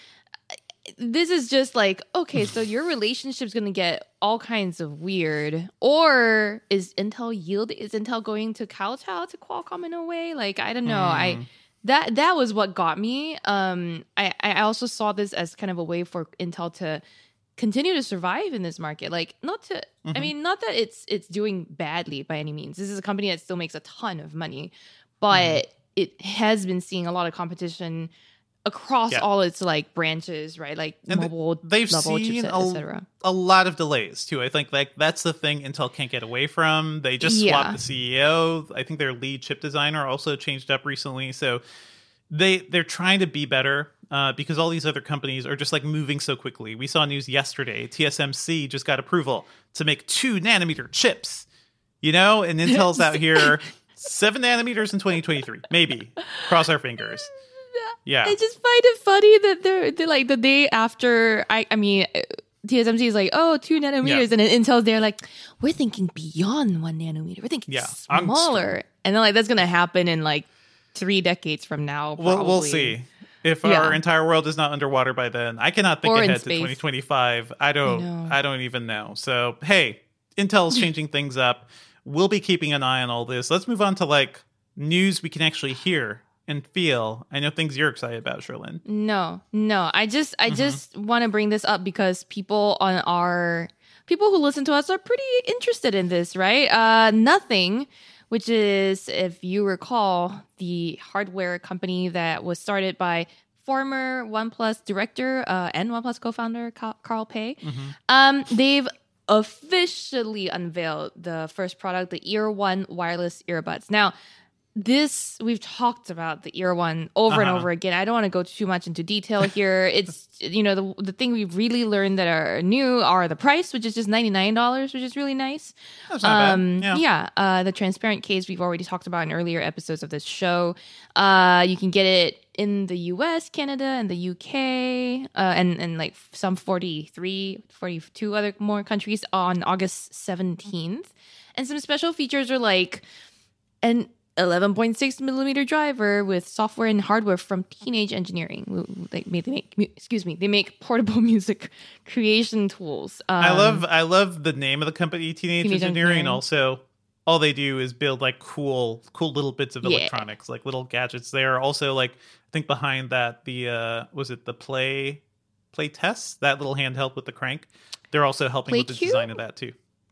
this is just like, okay, so your relationship's gonna get all kinds of weird. Or is Intel yield is Intel going to kowtow to Qualcomm in a way? Like, I don't know. I Mm. that that was what got me. Um I, I also saw this as kind of a way for Intel to continue to survive in this market. Like not to I Mhm. mean, not that it's it's doing badly by any means. This is a company that still makes a ton of money, but it has been seeing a lot of competition across Yeah. all its like branches, right? Like And th- mobile they've level seen chipset, a- et cetera. a lot of delays too. I think like that's the thing Intel can't get away from. They just Yeah. swapped the C E O. I think their lead chip designer also changed up recently. So they they're trying to be better uh, because all these other companies are just like moving so quickly. We saw news yesterday. T S M C just got approval to make two nanometer chips. You know, and Intel's out here seven nanometers in twenty twenty-three. Maybe. Cross our fingers. Yeah. I just find it funny that they're, they're like the day after. I I mean, uh, T S M C is like, oh, two nanometers, Yeah. and then Intel's there like, we're thinking beyond one nanometer. We're thinking Yeah. smaller, and then like that's gonna happen in like three decades from now. We'll, we'll probably. see. If Yeah. our entire world is not underwater by then, I cannot think Or in ahead to space. twenty twenty-five. I don't. know. I, don't even know. So hey, Intel's changing things up. We'll be keeping an eye on all this. Let's move on to like news we can actually hear and feel. I know things you're excited about, Sherlyn. No, no. I just I Mhm. just want to bring this up because people on our people who listen to us are pretty interested in this, right? Uh Nothing, which is, if you recall, the hardware company that was started by former OnePlus director uh, and OnePlus co-founder Ca- Carl Pei. Mhm. Um, they've officially unveiled the first product, the Ear One wireless earbuds. Now, this we've talked about the Ear One over and Uh-huh. over again. I don't want to go too much into detail here. It's you know the the thing we've really learned that are new are the price, which is just ninety-nine dollars, which is really nice. That's not Um, bad. Yeah. yeah, uh, the transparent case we've already talked about in earlier episodes of this show. Uh, you can get it in the U S, Canada, and the U K, uh, and and like some forty-three, forty-two other more countries on August seventeenth. And some special features are like an eleven point six millimeter driver with software and hardware from Teenage Engineering. They make, they make excuse me, they make portable music creation tools. Um, I love. I love the name of the company, Teenage, Teenage Engineering, and Engineering. also all they do is build like cool, cool little bits of Yeah. electronics, like little gadgets. They are also like I think behind that the uh was it the Play Play Test, that little handheld with the crank. They're also helping with the PlayQ? design of that too.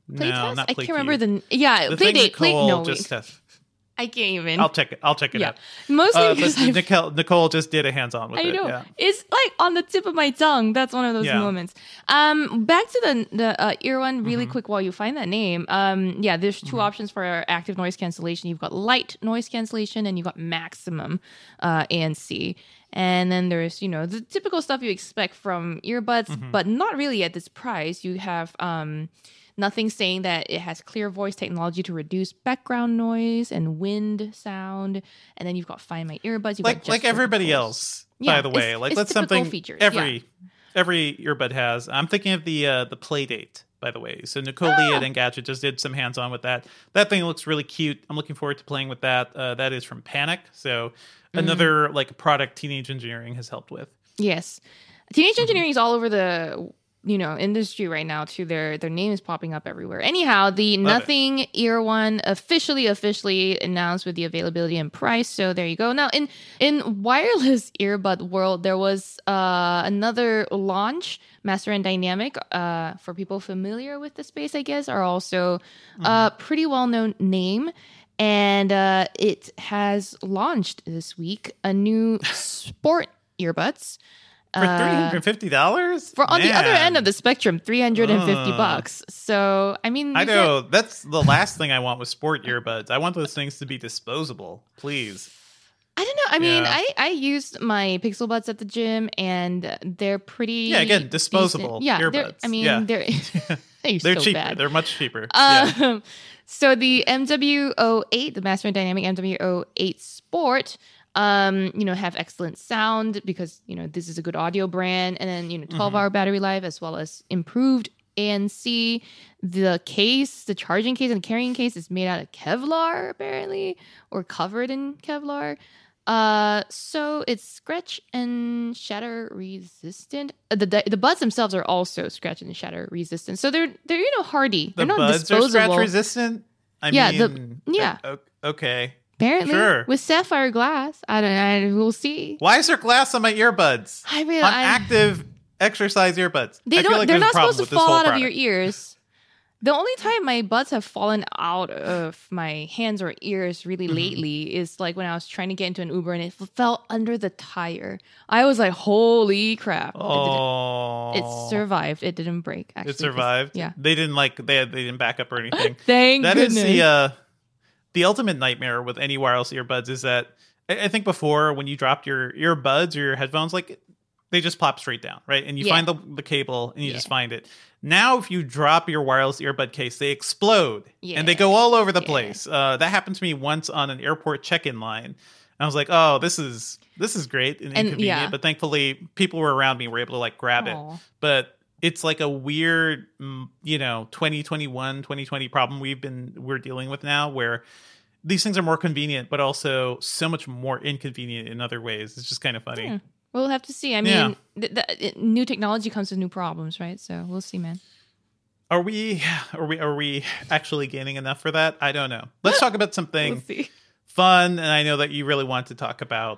No, Playtest? not I Play can't remember Cube. the yeah. The Play thing date. Play Nicole no. just wait. has. I can't even. I'll check it. I'll check it yeah. out. Mostly Uh, because but I Nicole, Nicole just did a hands-on with I it. know. Yeah. It's like on the tip of my tongue. That's one of those Yeah. moments. Um, back to the the uh, ear one really Mhm. quick while you find that name. Um, yeah, there's two Mhm. options for active noise cancellation. You've got light noise cancellation and you've got maximum uh, A N C. And then there's, you know, the typical stuff you expect from earbuds, Mhm. but not really at this price. You have um nothing saying that it has clear voice technology to reduce background noise and wind sound. And then you've got Find My Earbuds. You've Like got like gesture everybody controls. else, Yeah, by the way. it's- Like it's that's typical something features, every yeah. every earbud has. I'm thinking of the uh, the Playdate, by the way. So Nicole Ah. Lee at Engadget just did some hands-on with that. That thing looks really cute. I'm looking forward to playing with that. Uh, that is from Panic. So Mm. another like product Teenage Engineering has helped with. Yes. Teenage Mm-hmm. engineering is all over the you know industry right now too. Their their name is popping up everywhere. Anyhow, the Love Nothing Ear One officially officially announced with the availability and price. So there you go. Now in in wireless earbud world, there was uh, another launch. Master and Dynamic, uh, for people familiar with the space, I guess, are also a pretty well known name. And uh, it has launched this week a new sport earbuds. For three hundred fifty dollars? For on the other end of the spectrum, three hundred fifty Ugh. bucks. So, I mean, I you get- know. That's the last thing I want with sport earbuds. I want those things to be disposable, please. I don't know. I mean, Yeah. I, I used my Pixel Buds at the gym, and they're pretty. Yeah, again, disposable decent. Yeah, they're- earbuds. I mean, Yeah. they're they're, They're so cheaper. bad. They're much cheaper. yeah. Um, so the M W zero eight, the Master and Dynamic M W zero eight Sport, um, you know, have excellent sound because, you know, this is a good audio brand, and then, you know, twelve hour battery life as well as improved A N C. The case, the charging case and carrying case is made out of Kevlar apparently, or covered in Kevlar. Uh, so it's scratch and shatter resistant. Uh, the the buds themselves are also scratch and shatter resistant. So they're they're you know hardy. The They're not buds are disposable. scratch resistant? I Yeah, the- mean, yeah. o- Okay. Apparently, Sure. with sapphire glass. I don't. I we'll see. Why is there glass on my earbuds? I mean, on I, active exercise earbuds. they I feel don't. like they're there's not a problem supposed to with this fall whole out of your product. ears. The only time my buds have fallen out of my hands or ears really Mm-hmm. lately is like when I was trying to get into an Uber and it f- fell under the tire. I was like, "Holy crap!" It didn't- Oh. It survived. It didn't break. Actually, It 'cause- survived. Yeah. They didn't like they they didn't back up or anything. Thank That is goodness. the uh the ultimate nightmare with any wireless earbuds is that I, I think before when you dropped your earbuds or your headphones, like they just plop straight down, right? And you Yeah. find the the cable and you Yeah. just find it. Now, if you drop your wireless earbud case, they explode and they Yeah. go all over the Yeah. place. Uh, that happened to me once on an airport check-in line. And I was like, "Oh, this is this is great and And, inconvenient." yeah. But thankfully, people were around me were able to like grab Aw. it. But it's like a weird, mm, you know, twenty twenty-one, twenty twenty problem we've been we're dealing with now, where these things are more convenient, but also so much more inconvenient in other ways. It's just kind of funny. Yeah. We'll have to see. I mean, Yeah. th- th- it- new technology comes with new problems, right? So we'll see, man. Are we are we are we actually gaining enough for that? I don't know. Let's talk about We'll something see. fun, and I know that you really want to talk about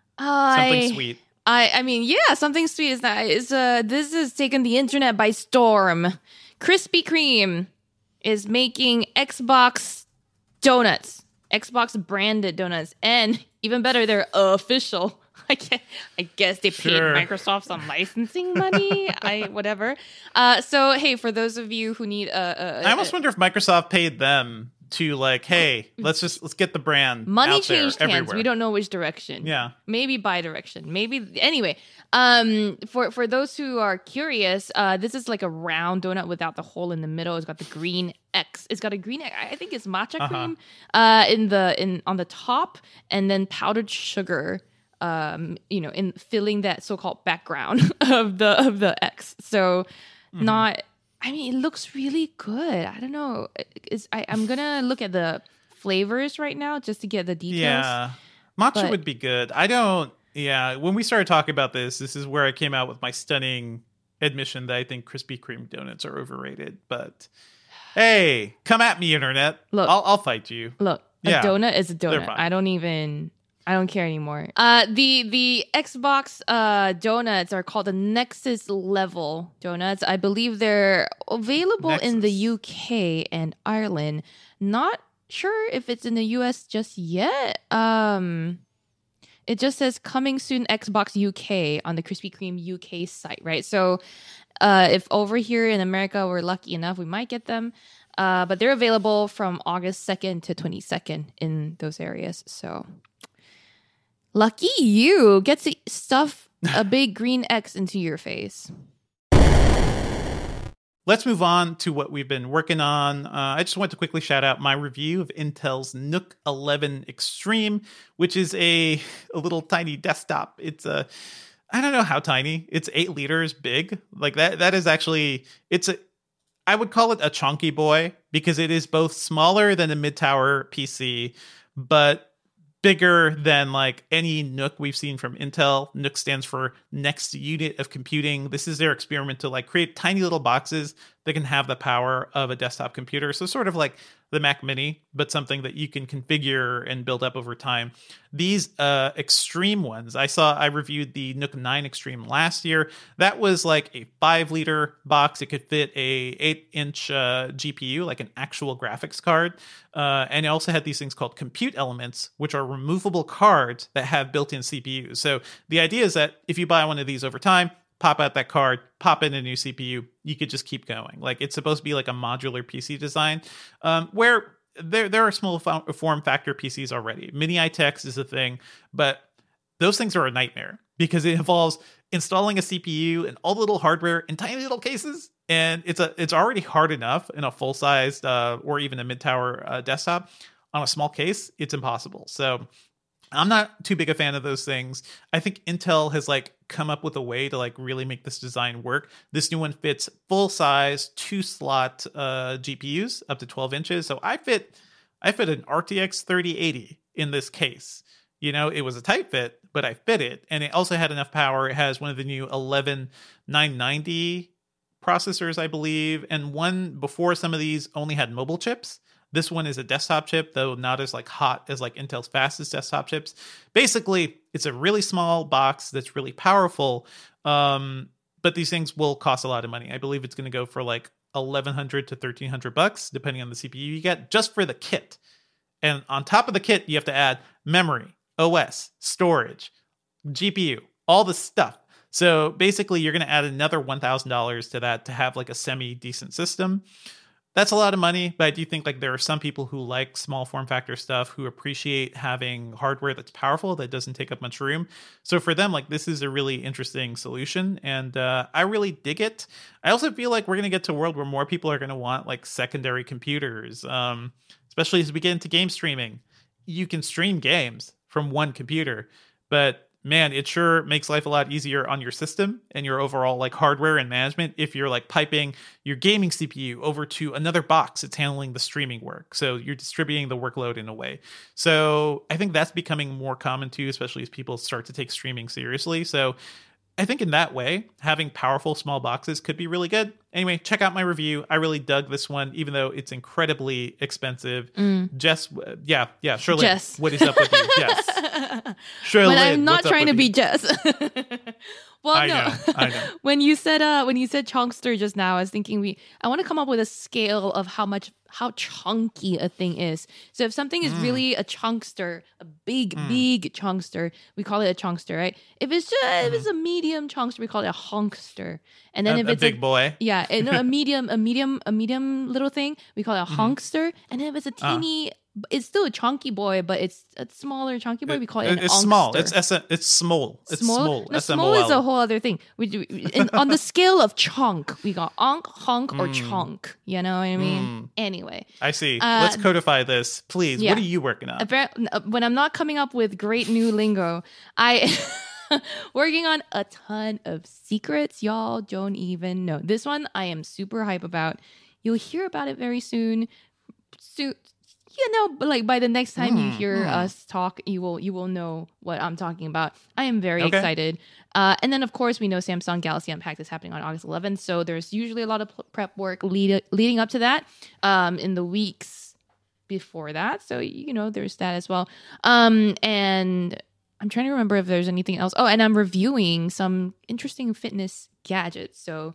I, something sweet. I I mean, yeah, something sweet is that is uh this has taken the internet by storm. Krispy Kreme is making Xbox donuts, Xbox branded donuts, and even better, they're official. I guess, I guess they paid Sure. Microsoft some licensing money. I whatever. Uh, so hey, for those of you who need a, a, I almost wonder if Microsoft paid them to like, hey, let's just let's get the brand money out there changed hands. everywhere. We don't know which direction. Yeah. Maybe bi-direction. Maybe anyway. Um, for for those who are curious, uh, this is like a round donut without the hole in the middle. It's got the green X. It's got a green. I think it's matcha Uh-huh. cream. Uh, in the in on the top, and then powdered sugar. Um, you know, in filling that so-called background of the of the X. So, Mm-hmm. not. I mean, it looks really good. I don't know. It's, I, I'm gonna look at the flavors right now just to get the details. Yeah. Matcha But- would be good. I don't yeah, when we started talking about this, this is where I came out with my stunning admission that I think Krispy Kreme donuts are overrated. But hey, come at me, internet. Look. I'll I'll fight you. Look, a Yeah, donut is a they're donut. fine. I don't even. I don't care anymore. Uh, the the Xbox uh, donuts are called the Nexus level donuts. I believe they're available Nexus. in the U K and Ireland. Not sure if it's in the U S just yet. Um, it just says coming soon Xbox U K on the Krispy Kreme U K site, right? So uh, if over here in America we're lucky enough, we might get them. Uh, but they're available from August second to twenty-second in those areas. So lucky you get to stuff a big green X into your face. Let's move on to what we've been working on. Uh, I just want to quickly shout out my review of Intel's Nook eleven Extreme, which is a, a little tiny desktop. It's a, I don't know how tiny. It's eight liters big. Like that. That is actually, it's a, I would call it a chunky boy because it is both smaller than a mid-tower P C, but bigger than like any Nook we've seen from Intel. Nook stands for Next Unit of Computing. This is their experiment to like create tiny little boxes that can have the power of a desktop computer. So sort of like the Mac Mini, but something that you can configure and build up over time. These uh, Extreme ones, I saw, I reviewed the Nook nine Extreme last year. That was like a five liter box. It could fit a eight inch uh, G P U, like an actual graphics card. Uh, and it also had these things called compute elements, which are removable cards that have built-in C P Us. So the idea is that if you buy one of these over time, pop out that card, pop in a new C P U, you could just keep going. Like it's supposed to be like a modular P C design, um, where there there are small form factor P Cs already. Mini I T X is a thing, but those things are a nightmare because it involves installing a C P U and all the little hardware in tiny little cases. And it's a it's already hard enough in a full sized uh, or even a mid tower uh, desktop. On a small case, it's impossible. So I'm not too big a fan of those things. I think Intel has like come up with a way to like really make this design work. This new one fits full size two slot uh, G P Us up to twelve inches. So I fit I fit an R T X thirty eighty in this case. You know, it was a tight fit, but I fit it. And it also had enough power. It has one of the new eleven nine ninety processors, I believe. And one before some of these only had mobile chips. This one is a desktop chip, though not as like hot as like Intel's fastest desktop chips. Basically, it's a really small box that's really powerful, um, but these things will cost a lot of money. I believe it's going to go for like eleven hundred to thirteen hundred bucks, depending on the C P U you get, just for the kit. And on top of the kit, you have to add memory, O S, storage, G P U, all the stuff. So basically, you're going to add another one thousand dollars to that to have like a semi-decent system. That's a lot of money, but I do think like there are some people who like small form factor stuff who appreciate having hardware that's powerful that doesn't take up much room. So for them, like this is a really interesting solution, and uh, I really dig it. I also feel like we're going to get to a world where more people are going to want like secondary computers, um, especially as we get into game streaming. You can stream games from one computer, but man, it sure makes life a lot easier on your system and your overall like hardware and management if you're like piping your gaming C P U over to another box that's handling the streaming work. So you're distributing the workload in a way. So I think that's becoming more common too, especially as people start to take streaming seriously. So I think in that way, having powerful small boxes could be really good. Anyway, check out my review. I really dug this one, even though it's incredibly expensive. Mm. Jess, uh, yeah, yeah, Shirley, Jess. What is up with you? Jess. Shirley, but I'm not trying to be Jess. Well, I no. know, I know. when you said uh, when you said chunkster just now, I was thinking we. I want to come up with a scale of how much how chunky a thing is. So if something is mm. really a chunkster, a big mm. big chunkster, we call it a chunkster, right? If it's just mm. if it's a medium chunkster, we call it a hunkster. And then a, if it's a big a, boy, yeah, no, a medium a medium a medium little thing, we call it a mm. hunkster. And then if it's a teeny. Uh. It's still a chunky boy, but it's a smaller chunky boy. We call it, it an It's onkster. small. It's S- It's small. It's small. small. No, small is a whole other thing. We do in, on the scale of chunk. We got onk, honk, or mm. chunk. You know what I mean? Mm. Anyway, I see. Uh, Let's codify this, please. Yeah. What are you working on? When I'm not coming up with great new lingo, I working on a ton of secrets. Y'all don't even know. This one I am super hype about. You'll hear about it very soon. Soon. You know, but like by the next time mm, you hear mm. us talk, you will you will know what I'm talking about. I am very okay. excited. Uh, and then, of course, we know Samsung Galaxy Unpacked is happening on August eleventh. So there's usually a lot of prep work lead, leading up to that um, in the weeks before that. So, you know, there's that as well. Um, and I'm trying to remember if there's anything else. Oh, and I'm reviewing some interesting fitness gadgets. So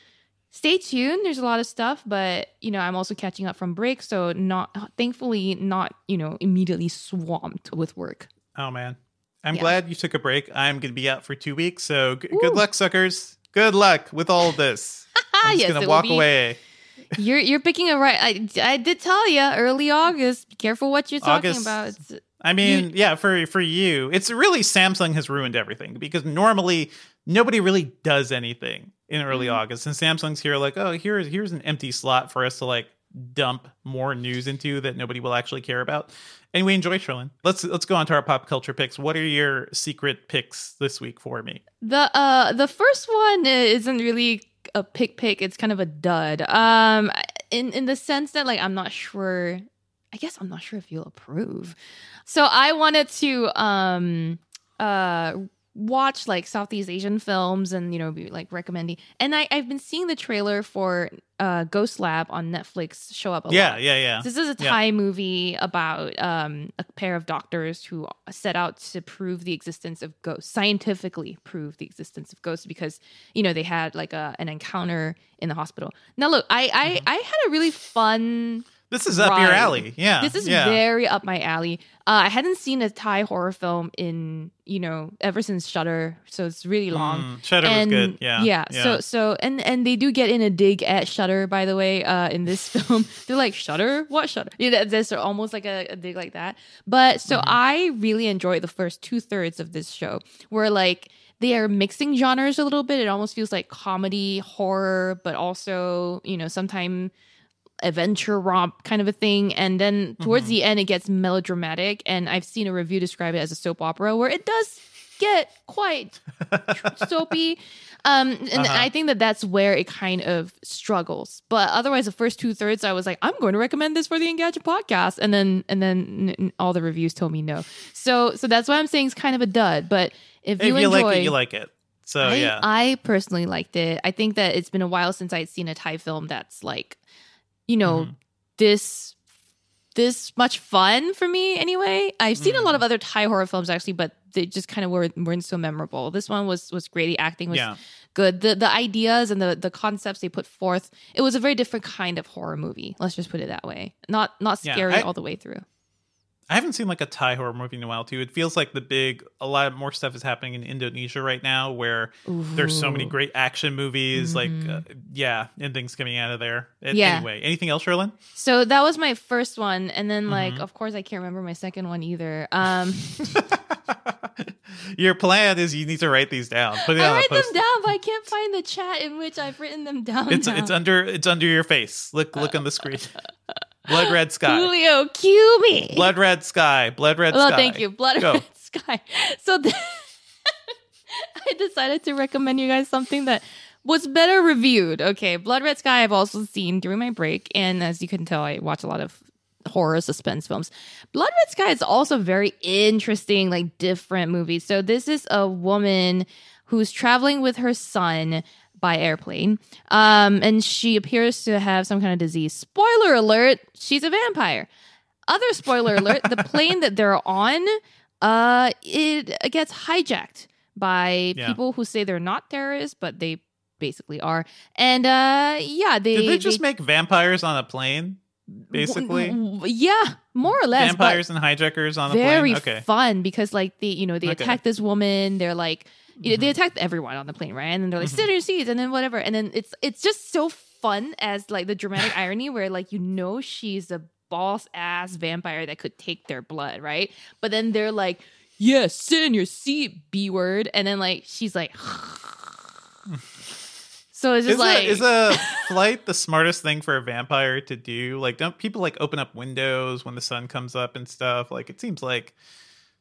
stay tuned. There's a lot of stuff, but, you know, I'm also catching up from break. So not, thankfully, not, you know, immediately swamped with work. Oh, man. I'm Yeah. glad you took a break. I'm going to be out for two weeks. So g- good luck, suckers. Good luck with all of this. I'm just Yes, going it to will walk be- away. You're you're picking a right. I, I did tell you early August. Be careful what you're talking August. about. It's, I mean, yeah, for for you, it's really Samsung has ruined everything because normally nobody really does anything in early Mm-hmm. August, and Samsung's here like, oh, here's here's an empty slot for us to like dump more news into that nobody will actually care about, and we enjoy Sherlyn. Let's let's go on to our pop culture picks. What are your secret picks this week for me? the uh the first one isn't really a pick pick. It's kind of a dud. Um, in in the sense that like I'm not sure. I guess I'm not sure if you'll approve. So I wanted to um uh watch like Southeast Asian films and, you know, be like recommending. And I I've been seeing the trailer for uh Ghost Lab on Netflix show up a Yeah, lot. yeah, yeah. This is a Yeah. Thai movie about um, a pair of doctors who set out to prove the existence of ghosts, scientifically prove the existence of ghosts, because, you know, they had like a, an encounter in the hospital. Now, look, I I, Mm-hmm. I had a really fun. This is up your ride. alley. Yeah, This is yeah. very up my alley. Uh, I hadn't seen a Thai horror film in, you know, ever since Shudder, so it's really long. Mm, Shudder was And good. Yeah, yeah. So so and and they do get in a dig at Shudder, by the way, uh, in this film. They're like, Shudder? What Shudder? Yeah, that- there's almost like a, a dig like that. But so Mm-hmm. I really enjoyed the first two thirds of this show, where like they are mixing genres a little bit. It almost feels like comedy, horror, but also, you know, sometimes adventure romp kind of a thing. And then towards Mm-hmm. the end, it gets melodramatic. And I've seen a review describe it as a soap opera, where it does get quite soapy. Um, and Uh-huh. I think that that's where it kind of struggles. But otherwise, the first two thirds, I was like, I'm going to recommend this for the Engadget podcast, and then and then n- n- all the reviews told me no. So so that's why I'm saying it's kind of a dud. But if If you you enjoy, like it, you like it. So I, yeah. I personally liked it. I think that it's been a while since I'd seen a Thai film that's like, you know, Mhm. this this much fun for me anyway. I've seen a lot Mm. of other Thai horror films actually, but they just kind of weren't, weren't so memorable. This one was was great. The acting was Yeah. good. The the ideas and the the concepts they put forth, it was a very different kind of horror movie. Let's just put it that way. Not not Yeah, scary I- all the way through. I haven't seen like a Thai horror movie in a while too. It feels like the big, a lot more stuff is happening in Indonesia right now, where there's so many Ooh. great action movies, like Mhm. uh, yeah, and things coming out of there. And Yeah. Anyway, anything else, Sherlyn? So that was my first one, and then like, Mhm. of course, I can't remember my second one either. Um, Your plan is you need to write these down. Put it I on a write them post. down, but I can't find the chat in which I've written them down. It's now. it's under it's under your face. Look look on the screen. Blood red sky. Julio, cue me. Blood red sky. Blood red Well, sky. thank you. Blood Go. Red Sky. So th- I decided to recommend you guys something that was better reviewed. Okay, Blood Red Sky I've also seen during my break, and as you can tell, I watch a lot of horror suspense films. Blood Red Sky is also very interesting, like different movies. So this is a woman who's traveling with her son by airplane, um, and she appears to have some kind of disease. Spoiler alert: she's a vampire. Other spoiler alert: the plane that they're on, uh, it gets hijacked by Yeah. people who say they're not terrorists, but they basically are. And uh, yeah, they Did they just make vampires on a plane? Basically, w- w- yeah, more or less. but- vampires and hijackers on a very plane. Okay. fun because like they you know they Okay. attack this woman, they're like you know, they Mhm. attack everyone on the plane, right? And then they're like Mhm. sit in your seats, and then whatever, and then it's it's just so fun as like the dramatic irony where like you know she's a boss ass vampire that could take their blood, right? But then they're like, yes, sit in your seat, B word, and then like she's like so it's just Is, like a, is a flight the smartest thing for a vampire to do? Like, don't people like open up windows when the sun comes up and stuff? Like, it seems like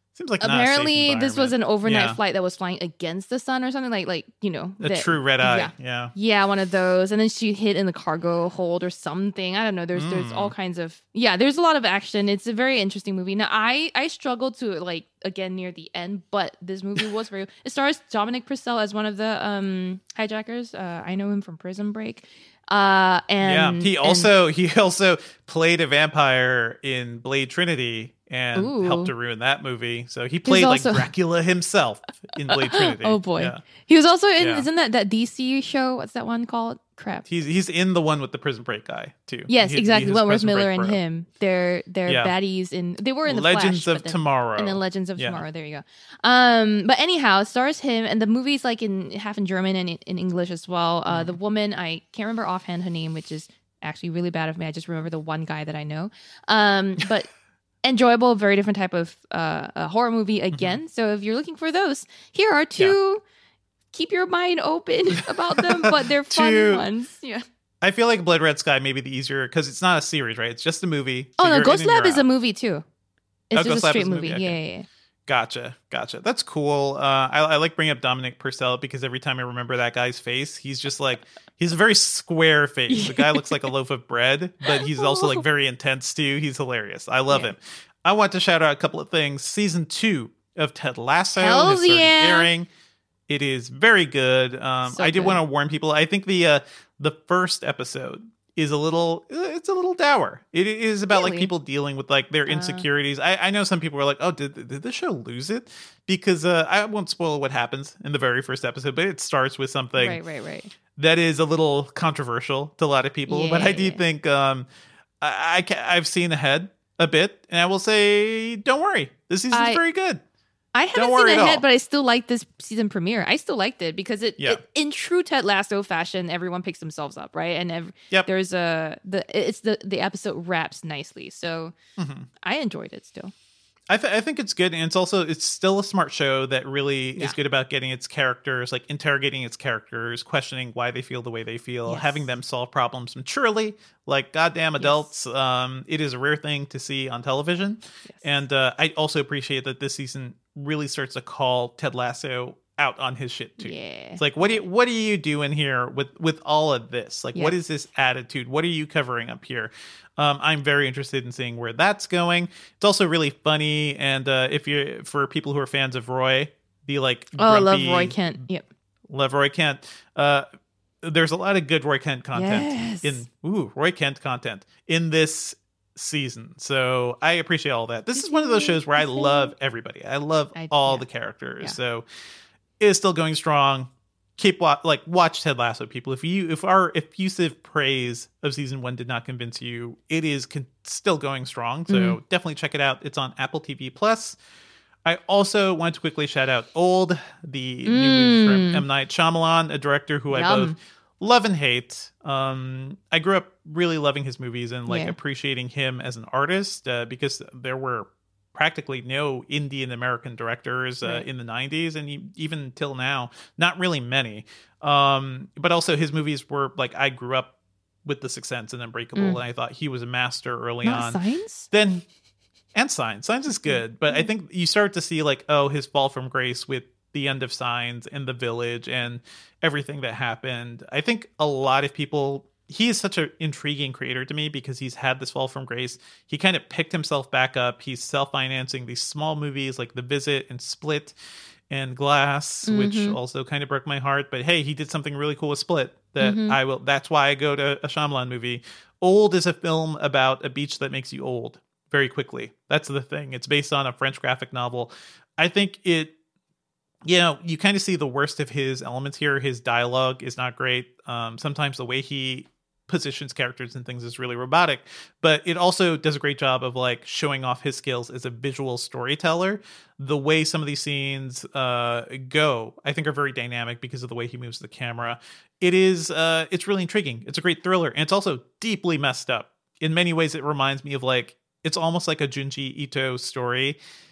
Seems like not a safe apparently this was an environment. overnight Yeah. flight that was flying against the sun or something like like you know A that- true red eye. Yeah. Yeah. Yeah, one of those, and then she hid in the cargo hold or something. I don't know. There's there's Mm. all kinds of yeah. There's a lot of action. It's a very interesting movie. Now I I struggled to like again near the end, but this movie was very. It stars Dominic Purcell as one of the um hijackers. Uh, I know him from Prison Break. Uh, and yeah. He and- also he also played a vampire in Blade Trinity and Ooh. helped to ruin that movie. So he played also- like Dracula himself in Blade Trinity. Oh boy, Yeah. he was also in. Yeah. Isn't that that D C show? What's that one called? Crap. He's he's in the one with the Prison Break guy too. Yes, He- exactly. he is Wentworth Prison Miller Break and bro. him. They're they're Yeah. baddies in. They were in the Legends Flash, of but then- Tomorrow. And then Legends of Yeah. Tomorrow. There you go. Um, but anyhow, it stars him, and the movie's like in half in German and in, in English as well. Uh, Mm-hmm. the woman I can't remember offhand her name, which is actually really bad of me. I just remember the one guy that I know. Um, but enjoyable, very different type of uh, a horror movie again. So if you're looking for those, here are two. Keep your mind open about them, but they're fun Two- ones. Yeah. I feel like Blood Red Sky may be the easier because it's not a series, right? It's just a movie. Oh So no, you're Ghost in and Lab you're is a out. movie too. It's Oh, just Ghost a Lab straight is a movie. movie, Yeah, okay. yeah, yeah. Gotcha, gotcha. That's cool. Uh, I, I like bringing up Dominic Purcell because every time I remember that guy's face, he's just like he's a very square face. The guy looks like a loaf of bread, but he's also like very intense too. He's hilarious. I love Yeah. him. I want to shout out a couple of things. Season two of Ted Lasso Hells has started yeah. airing. It is very good. Um, So I did good. want to warn people. I think the uh, the first episode is a little it's a little dour. It is about like Really? people dealing with like their Uh. insecurities. I, I know some people are like, oh, did did the show lose it? Because uh, I won't spoil what happens in the very first episode, but it starts with something Right, right, right. that is a little controversial to a lot of people. But I do Yeah. think um, I, I ca- I've seen ahead a bit, and I will say, don't worry, this season's I- very good. I haven't Don't seen worry it at ahead, all. but I still like this season premiere. I still liked it because it, Yeah. it in true Ted Lasso fashion, everyone picks themselves up, right? And ev- Yep. there's a the it's the the episode wraps nicely, so Mhm. I enjoyed it still. I, th- I think it's good, and it's also it's still a smart show that really Yeah. is good about getting its characters, like interrogating its characters, questioning why they feel the way they feel, Yes. having them solve problems maturely, like goddamn adults. Um, it is a rare thing to see on television, Yes. and uh, I also appreciate that this season really starts to call Ted Lasso out on his shit too. Yeah. It's like, what do you, what are you doing here with with all of this? Like, what Yeah. is this attitude? What are you covering up here? Um, I'm very interested in seeing where that's going. It's also really funny, and uh, if you're for people who are fans of Roy, the like Oh, I love grumpy- Roy Kent. Yep. love Roy Kent. Uh, there's a lot of good Roy Kent content Yes. in ooh Roy Kent content in this season. So I appreciate all that. This is one of those shows where I love everybody. I love I- all yeah. the characters. Yeah. So it is still going strong. Keep wa- like watch Ted Lasso, people. If you if our effusive praise of season one did not convince you, it is con- still going strong. So Mm-hmm. definitely check it out. It's on Apple T V Plus. I also want to quickly shout out Old, the new movie from M. Night Shyamalan, a director who I Mm. Yum. both love and hate. Um, I grew up really loving his movies and like Yeah. appreciating him as an artist uh, because there were practically no Indian American directors uh, Right. in the nineties and e- even till now, not really many. Um, but also his movies were like I grew up with The Sixth Sense and Unbreakable, Mm. and I thought he was a master early Not on. science? Then and Signs. Signs is good, but I think you start to see like, oh, his fall from grace with the end of Signs and The Village and everything that happened. I think a lot of people. He is such an intriguing creator to me because he's had this fall from grace. He kind of picked himself back up. He's self-financing these small movies like The Visit and Split and Glass, which Mhm. also kind of broke my heart. But hey, he did something really cool with Split that Mhm. I will. That's why I go to a Shyamalan movie. Old is a film about a beach that makes you old very quickly. That's the thing. It's based on a French graphic novel. I think it, you know, you kind of see the worst of his elements here. His dialogue is not great. Um, sometimes the way he positions characters and things is really robotic, but it also does a great job of like showing off his skills as a visual storyteller. The way some of these scenes uh, go, I think, are very dynamic because of the way he moves the camera. It is, uh, it's really intriguing. It's a great thriller, and it's also deeply messed up. In many ways, it reminds me of like, it's almost like a Junji Ito story.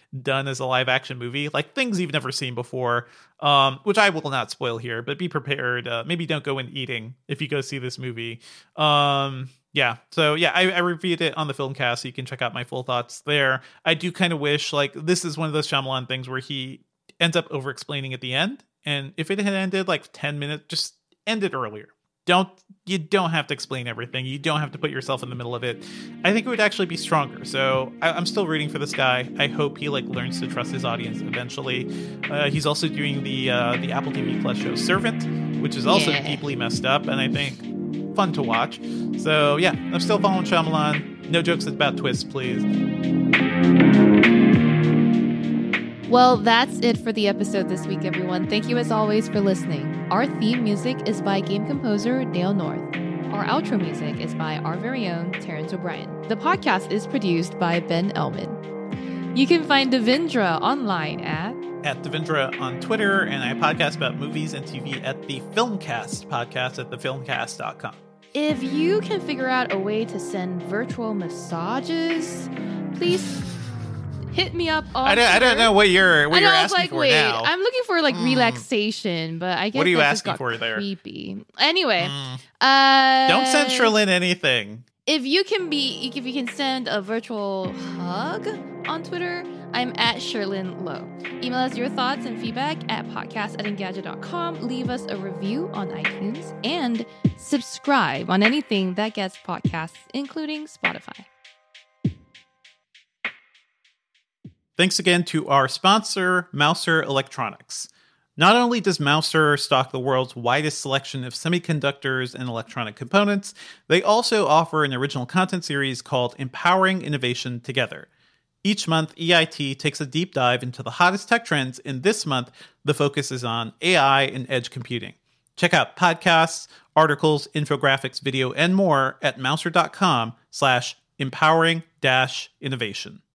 done as a live action movie, like things you've never seen before, um, which I will not spoil here, but be prepared. Uh, maybe don't go in eating if you go see this movie. Um, yeah. So yeah, I, I reviewed it on the Filmcast, so you can check out my full thoughts there. I do kind of wish, like, this is one of those Shyamalan things where he ends up over explaining at the end. And if it had ended like ten minutes, just end it earlier. Don't, you don't have to explain everything. You don't have to put yourself in the middle of it. I think it would actually be stronger. So I, I'm still rooting for this guy. I hope he like learns to trust his audience eventually. Uh, he's also doing the uh, the Apple T V Plus show Servant, which is also Yeah. deeply messed up, and I think fun to watch. So yeah, I'm still following Shyamalan. No jokes about twists, please. Well, that's it for the episode this week, everyone. Thank you as always for listening. Our theme music is by game composer Dale North. Our outro music is by our very own Terrence O'Brien. The podcast is produced by Ben Elman. You can find Devindra online at At Devindra on Twitter, and I podcast about movies and T V at the Filmcast podcast at the filmcast dot com. If you can figure out a way to send virtual massages, please hit me up on I don't, I Twitter. don't know what you're what I know, you're I was asking like, for wait, now. I'm looking for like Mm. relaxation, but I guess What are you that just asking got for there? creepy. Anyway, Mm. uh, Don't send Sherlyn anything. If you can be, if you can send a virtual hug on Twitter, I'm at Sherlyn Lowe. Email us your thoughts and feedback at podcast at engadget dot com. Leave us a review on iTunes and subscribe on anything that gets podcasts, including Spotify. Thanks again to our sponsor, Mouser Electronics. Not only does Mouser stock the world's widest selection of semiconductors and electronic components, they also offer an original content series called Empowering Innovation Together. Each month, E I T takes a deep dive into the hottest tech trends, and this month, the focus is on A I and edge computing. Check out podcasts, articles, infographics, video, and more at mouser dot com slash empowering dash innovation.